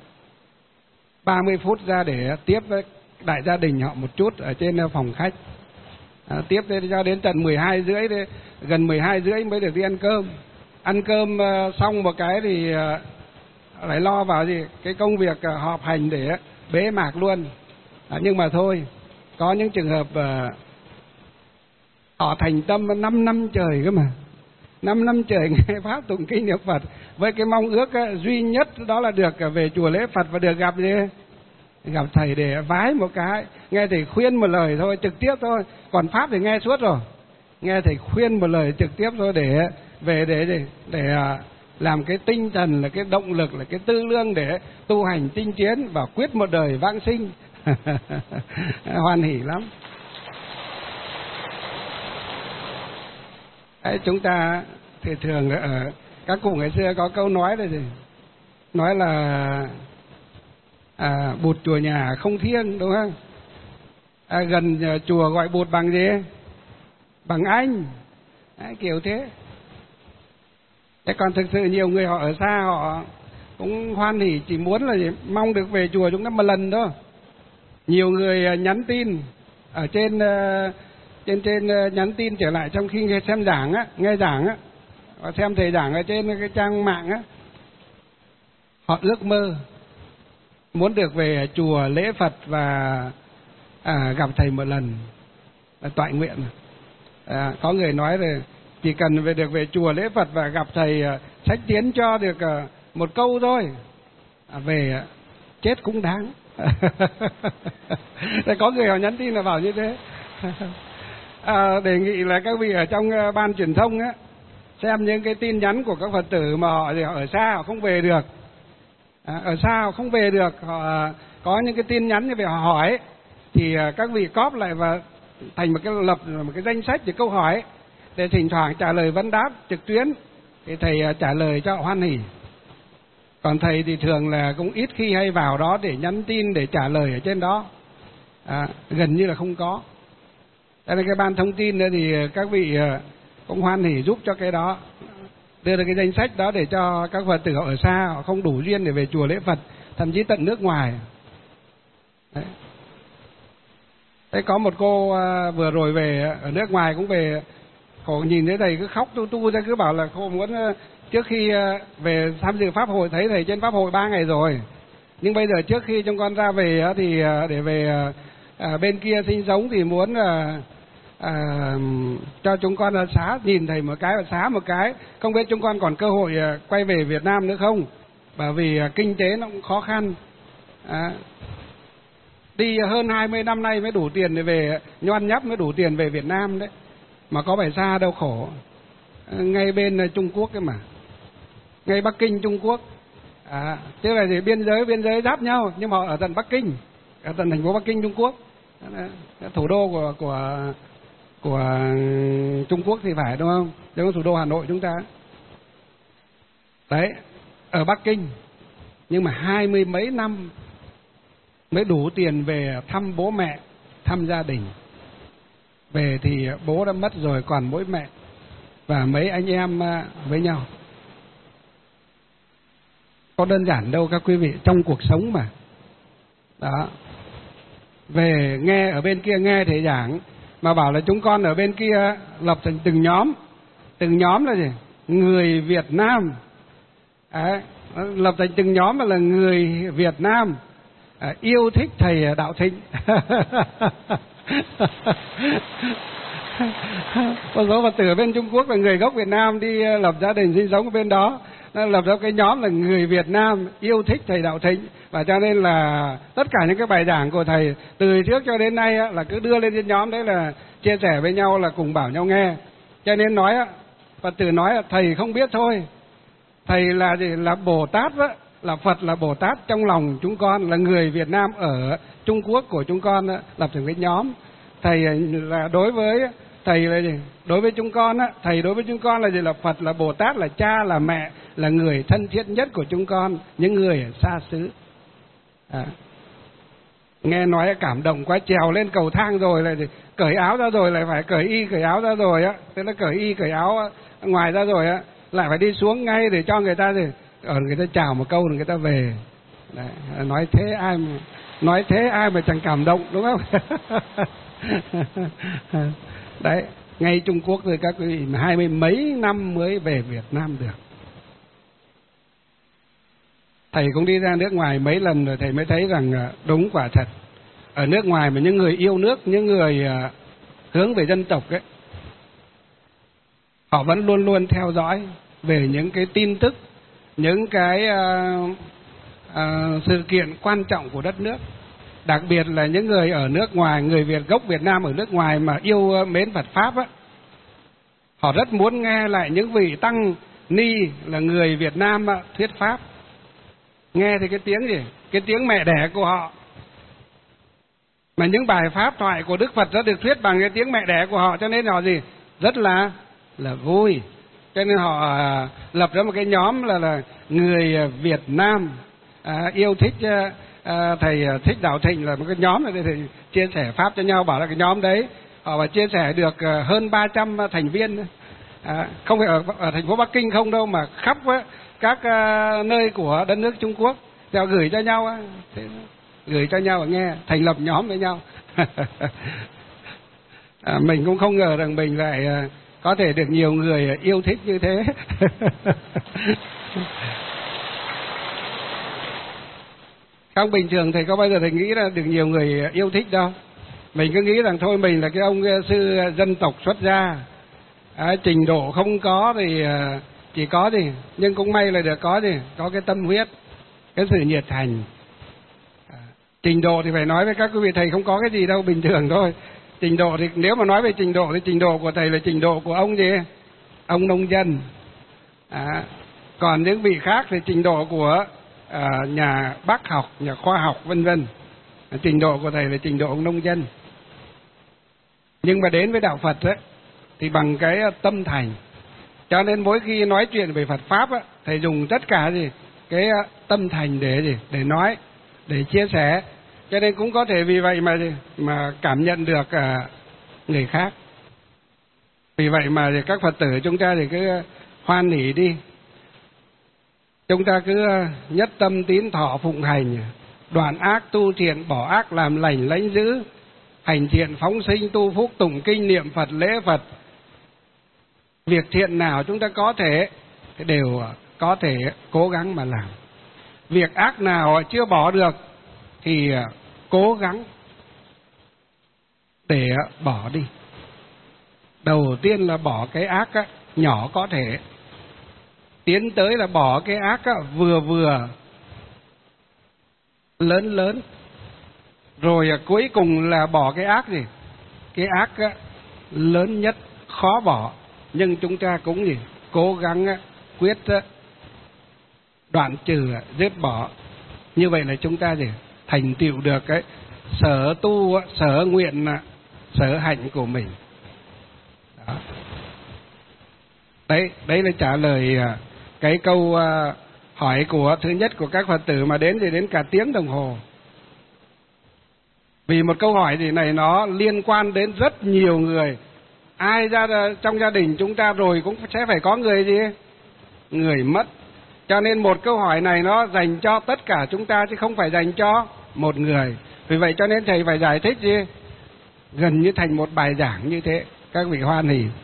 30 phút ra để tiếp với đại gia đình họ một chút ở trên phòng khách. Tiếp cho đến tận 12 rưỡi, gần 12 rưỡi mới được đi ăn cơm. Ăn cơm xong một cái thì lại lo vào cái công việc họp hành để bế mạc luôn. Nhưng mà thôi, có những trường hợp họ thành tâm 5 năm trời cơ mà, 5 năm trời nghe pháp tụng kinh niệm Phật, với cái mong ước duy nhất đó là được về chùa lễ Phật và được gặp gặp thầy để vái một cái, nghe thầy khuyên một lời thôi, trực tiếp thôi. Còn pháp thì nghe suốt rồi, nghe thầy khuyên một lời trực tiếp thôi để về để làm cái tinh thần, là cái động lực, là cái tư lương để tu hành tinh tiến và quyết một đời vãng sinh. Hoan hỉ lắm. Đấy, chúng ta thì thường ở các cụ ngày xưa có câu nói là gì? Nói là bụt chùa nhà không thiêng, đúng không? Gần chùa gọi bụt bằng gì? Bằng anh. Đấy, kiểu thế. Thế còn thực sự nhiều người họ ở xa họ cũng hoan hỉ, chỉ muốn là mong được về chùa chúng ta một lần thôi. Nhiều người nhắn tin ở trên nhắn tin trở lại trong khi xem giảng á, nghe giảng á, và xem thầy giảng ở trên cái trang mạng á, họ ước mơ muốn được về chùa lễ Phật và gặp thầy một lần, là toại nguyện. Có người nói là chỉ cần được về chùa lễ Phật và gặp thầy sách tiến cho được một câu thôi, về chết cũng đáng. Có người họ nhắn tin là bảo như thế. Đề nghị là các vị ở trong ban truyền thông á, xem những cái tin nhắn của các Phật tử mà họ ở xa họ không về được, ở xa họ không về được, họ có những cái tin nhắn như vậy họ hỏi, thì các vị cóp lại và thành lập một cái danh sách về câu hỏi để thỉnh thoảng trả lời vấn đáp trực tuyến, thì thầy trả lời cho họ hoan hỉ. Còn thầy thì thường là cũng ít khi hay vào đó để nhắn tin, để trả lời ở trên đó, gần như là không có. Đây là cái ban thông tin nữa thì các vị cũng hoan hỉ giúp cho cái đó, đưa ra cái danh sách đó để cho các Phật tử họ ở xa, họ không đủ duyên để về chùa lễ Phật, thậm chí tận nước ngoài. Đấy. Thế có một cô vừa rồi về ở nước ngoài cũng về, cô nhìn thấy thầy cứ khóc tu ra, cứ bảo là cô muốn trước khi về tham dự pháp hội, thấy thầy trên pháp hội 3 ngày rồi, nhưng bây giờ trước khi chúng con ra về thì để về bên kia sinh sống thì muốn cho chúng con xá, nhìn thầy một cái và xá một cái, không biết chúng con còn cơ hội quay về Việt Nam nữa không, bởi vì kinh tế nó cũng khó khăn. Đi hơn 20 năm nay mới đủ tiền để về, nhoăn nhắp mới đủ tiền về Việt Nam đấy, mà có phải xa đâu, khổ. Ngay bên Trung Quốc ấy mà, ngay Bắc Kinh Trung Quốc, tức là gì, biên giới giáp nhau, nhưng mà họ ở tận Bắc Kinh, ở tận thành phố Bắc Kinh Trung Quốc, thủ đô của Trung Quốc thì phải, đúng không? Giống thủ đô Hà Nội chúng ta đấy, ở Bắc Kinh, nhưng mà 20 mấy năm mới đủ tiền về thăm bố mẹ, thăm gia đình. Về thì bố đã mất rồi, còn mỗi mẹ và mấy anh em với nhau. Có đơn giản đâu các quý vị, trong cuộc sống mà. Đó. Về nghe ở bên kia nghe thầy giảng, mà bảo là chúng con ở bên kia lập thành từng nhóm. Từng nhóm là gì? Người Việt Nam. Lập thành từng nhóm là người Việt Nam yêu thích thầy Đạo Thịnh. Một số Phật tử ở bên Trung Quốc là người gốc Việt Nam đi lập gia đình sinh sống ở bên đó, nó lập ra cái nhóm là người Việt Nam yêu thích thầy Đạo Thịnh. Và cho nên là tất cả những cái bài giảng của thầy từ trước cho đến nay là cứ đưa lên trên nhóm đấy, là chia sẻ với nhau, là cùng bảo nhau nghe. Cho nên nói Phật tử nói là thầy không biết thôi, thầy là gì? Là Bồ Tát đó, là Phật, là Bồ Tát trong lòng chúng con, là người Việt Nam ở Trung Quốc của chúng con đó, lập thành cái nhóm. Thầy là đối với Thầy là gì? Đối với chúng con á, thầy đối với chúng con là gì? Là Phật, là Bồ Tát, là cha, là mẹ, là người thân thiết nhất của chúng con, những người ở xa xứ. Nghe nói cảm động quá, trèo lên cầu thang rồi lại cởi áo ra rồi lại phải cởi y cởi áo ra rồi á, tức là cởi y cởi áo ngoài ra rồi á, lại phải đi xuống ngay để cho người ta người ta chào một câu rồi người ta về. Đấy, nói thế ai mà chẳng cảm động, đúng không? Đấy, ngay Trung Quốc rồi các quý vị 20 mấy năm mới về Việt Nam được. Thầy cũng đi ra nước ngoài mấy lần rồi thầy mới thấy rằng đúng quả thật. Ở nước ngoài mà những người yêu nước, những người hướng về dân tộc ấy, họ vẫn luôn luôn theo dõi về những cái tin tức, những cái sự kiện quan trọng của đất nước. Đặc biệt là những người ở nước ngoài, người Việt gốc Việt Nam ở nước ngoài mà yêu mến Phật Pháp á, họ rất muốn nghe lại những vị tăng ni là người Việt Nam thuyết Pháp. Nghe thì cái tiếng gì? Cái tiếng mẹ đẻ của họ. Mà những bài pháp thoại của Đức Phật đã được thuyết bằng cái tiếng mẹ đẻ của họ, cho nên họ gì? Rất là vui. Cho nên họ lập ra một cái nhóm là người Việt Nam yêu thích thầy Thích Đạo Thịnh, là một cái nhóm này để chia sẻ pháp cho nhau. Bảo là cái nhóm đấy họ và chia sẻ được hơn 300 thành viên, không phải ở thành phố Bắc Kinh không đâu, mà khắp các nơi của đất nước Trung Quốc đều gửi cho nhau, gửi cho nhau và nghe, thành lập nhóm với nhau. Mình cũng không ngờ rằng mình lại có thể được nhiều người yêu thích như thế. Không, bình thường thầy có bao giờ thầy nghĩ là được nhiều người yêu thích đâu. Mình cứ nghĩ rằng thôi mình là cái ông sư dân tộc xuất gia, trình độ không có thì chỉ có gì, nhưng cũng may là được có gì, có cái tâm huyết, cái sự nhiệt thành. Trình độ thì phải nói với các quý vị thầy không có cái gì đâu, bình thường thôi. Trình độ thì nếu mà nói về trình độ thì trình độ của thầy là trình độ của ông gì? Ông nông dân. Còn những vị khác thì trình độ của nhà bác học, nhà khoa học vân vân. Trình độ của thầy là trình độ ông nông dân. Nhưng mà đến với đạo Phật ấy, thì bằng cái tâm thành. Cho nên mỗi khi nói chuyện về Phật Pháp ấy, thầy dùng tất cả cái tâm thành để nói, để chia sẻ. Cho nên cũng có thể vì vậy mà cảm nhận được người khác. Vì vậy mà các Phật tử chúng ta thì cứ hoan hỉ đi. Chúng ta cứ nhất tâm tín thọ phụng hành, đoạn ác tu thiện, bỏ ác làm lành lãnh giữ, hành thiện phóng sinh tu phúc, tụng kinh niệm Phật lễ Phật. Việc thiện nào chúng ta có thể đều có thể cố gắng mà làm. Việc ác nào chưa bỏ được thì cố gắng để bỏ đi. Đầu tiên là bỏ cái ác nhỏ có thể, tiến tới là bỏ cái ác vừa vừa, lớn lớn, rồi cuối cùng là bỏ cái ác gì? Cái ác lớn nhất khó bỏ, nhưng chúng ta cũng cố gắng quyết đoạn trừ, dứt bỏ. Như vậy là chúng ta thành tựu được cái sở tu, sở nguyện, sở hạnh của mình. Đó. Đấy là trả lời cái câu hỏi của thứ nhất của các Phật tử mà đến cả tiếng đồng hồ. Vì một câu hỏi này nó liên quan đến rất nhiều người. Ai ra trong gia đình chúng ta rồi cũng sẽ phải có người mất. Cho nên một câu hỏi này nó dành cho tất cả chúng ta chứ không phải dành cho một người. Vì vậy cho nên thầy phải giải thích gần như thành một bài giảng như thế. Các vị hoan hỉ.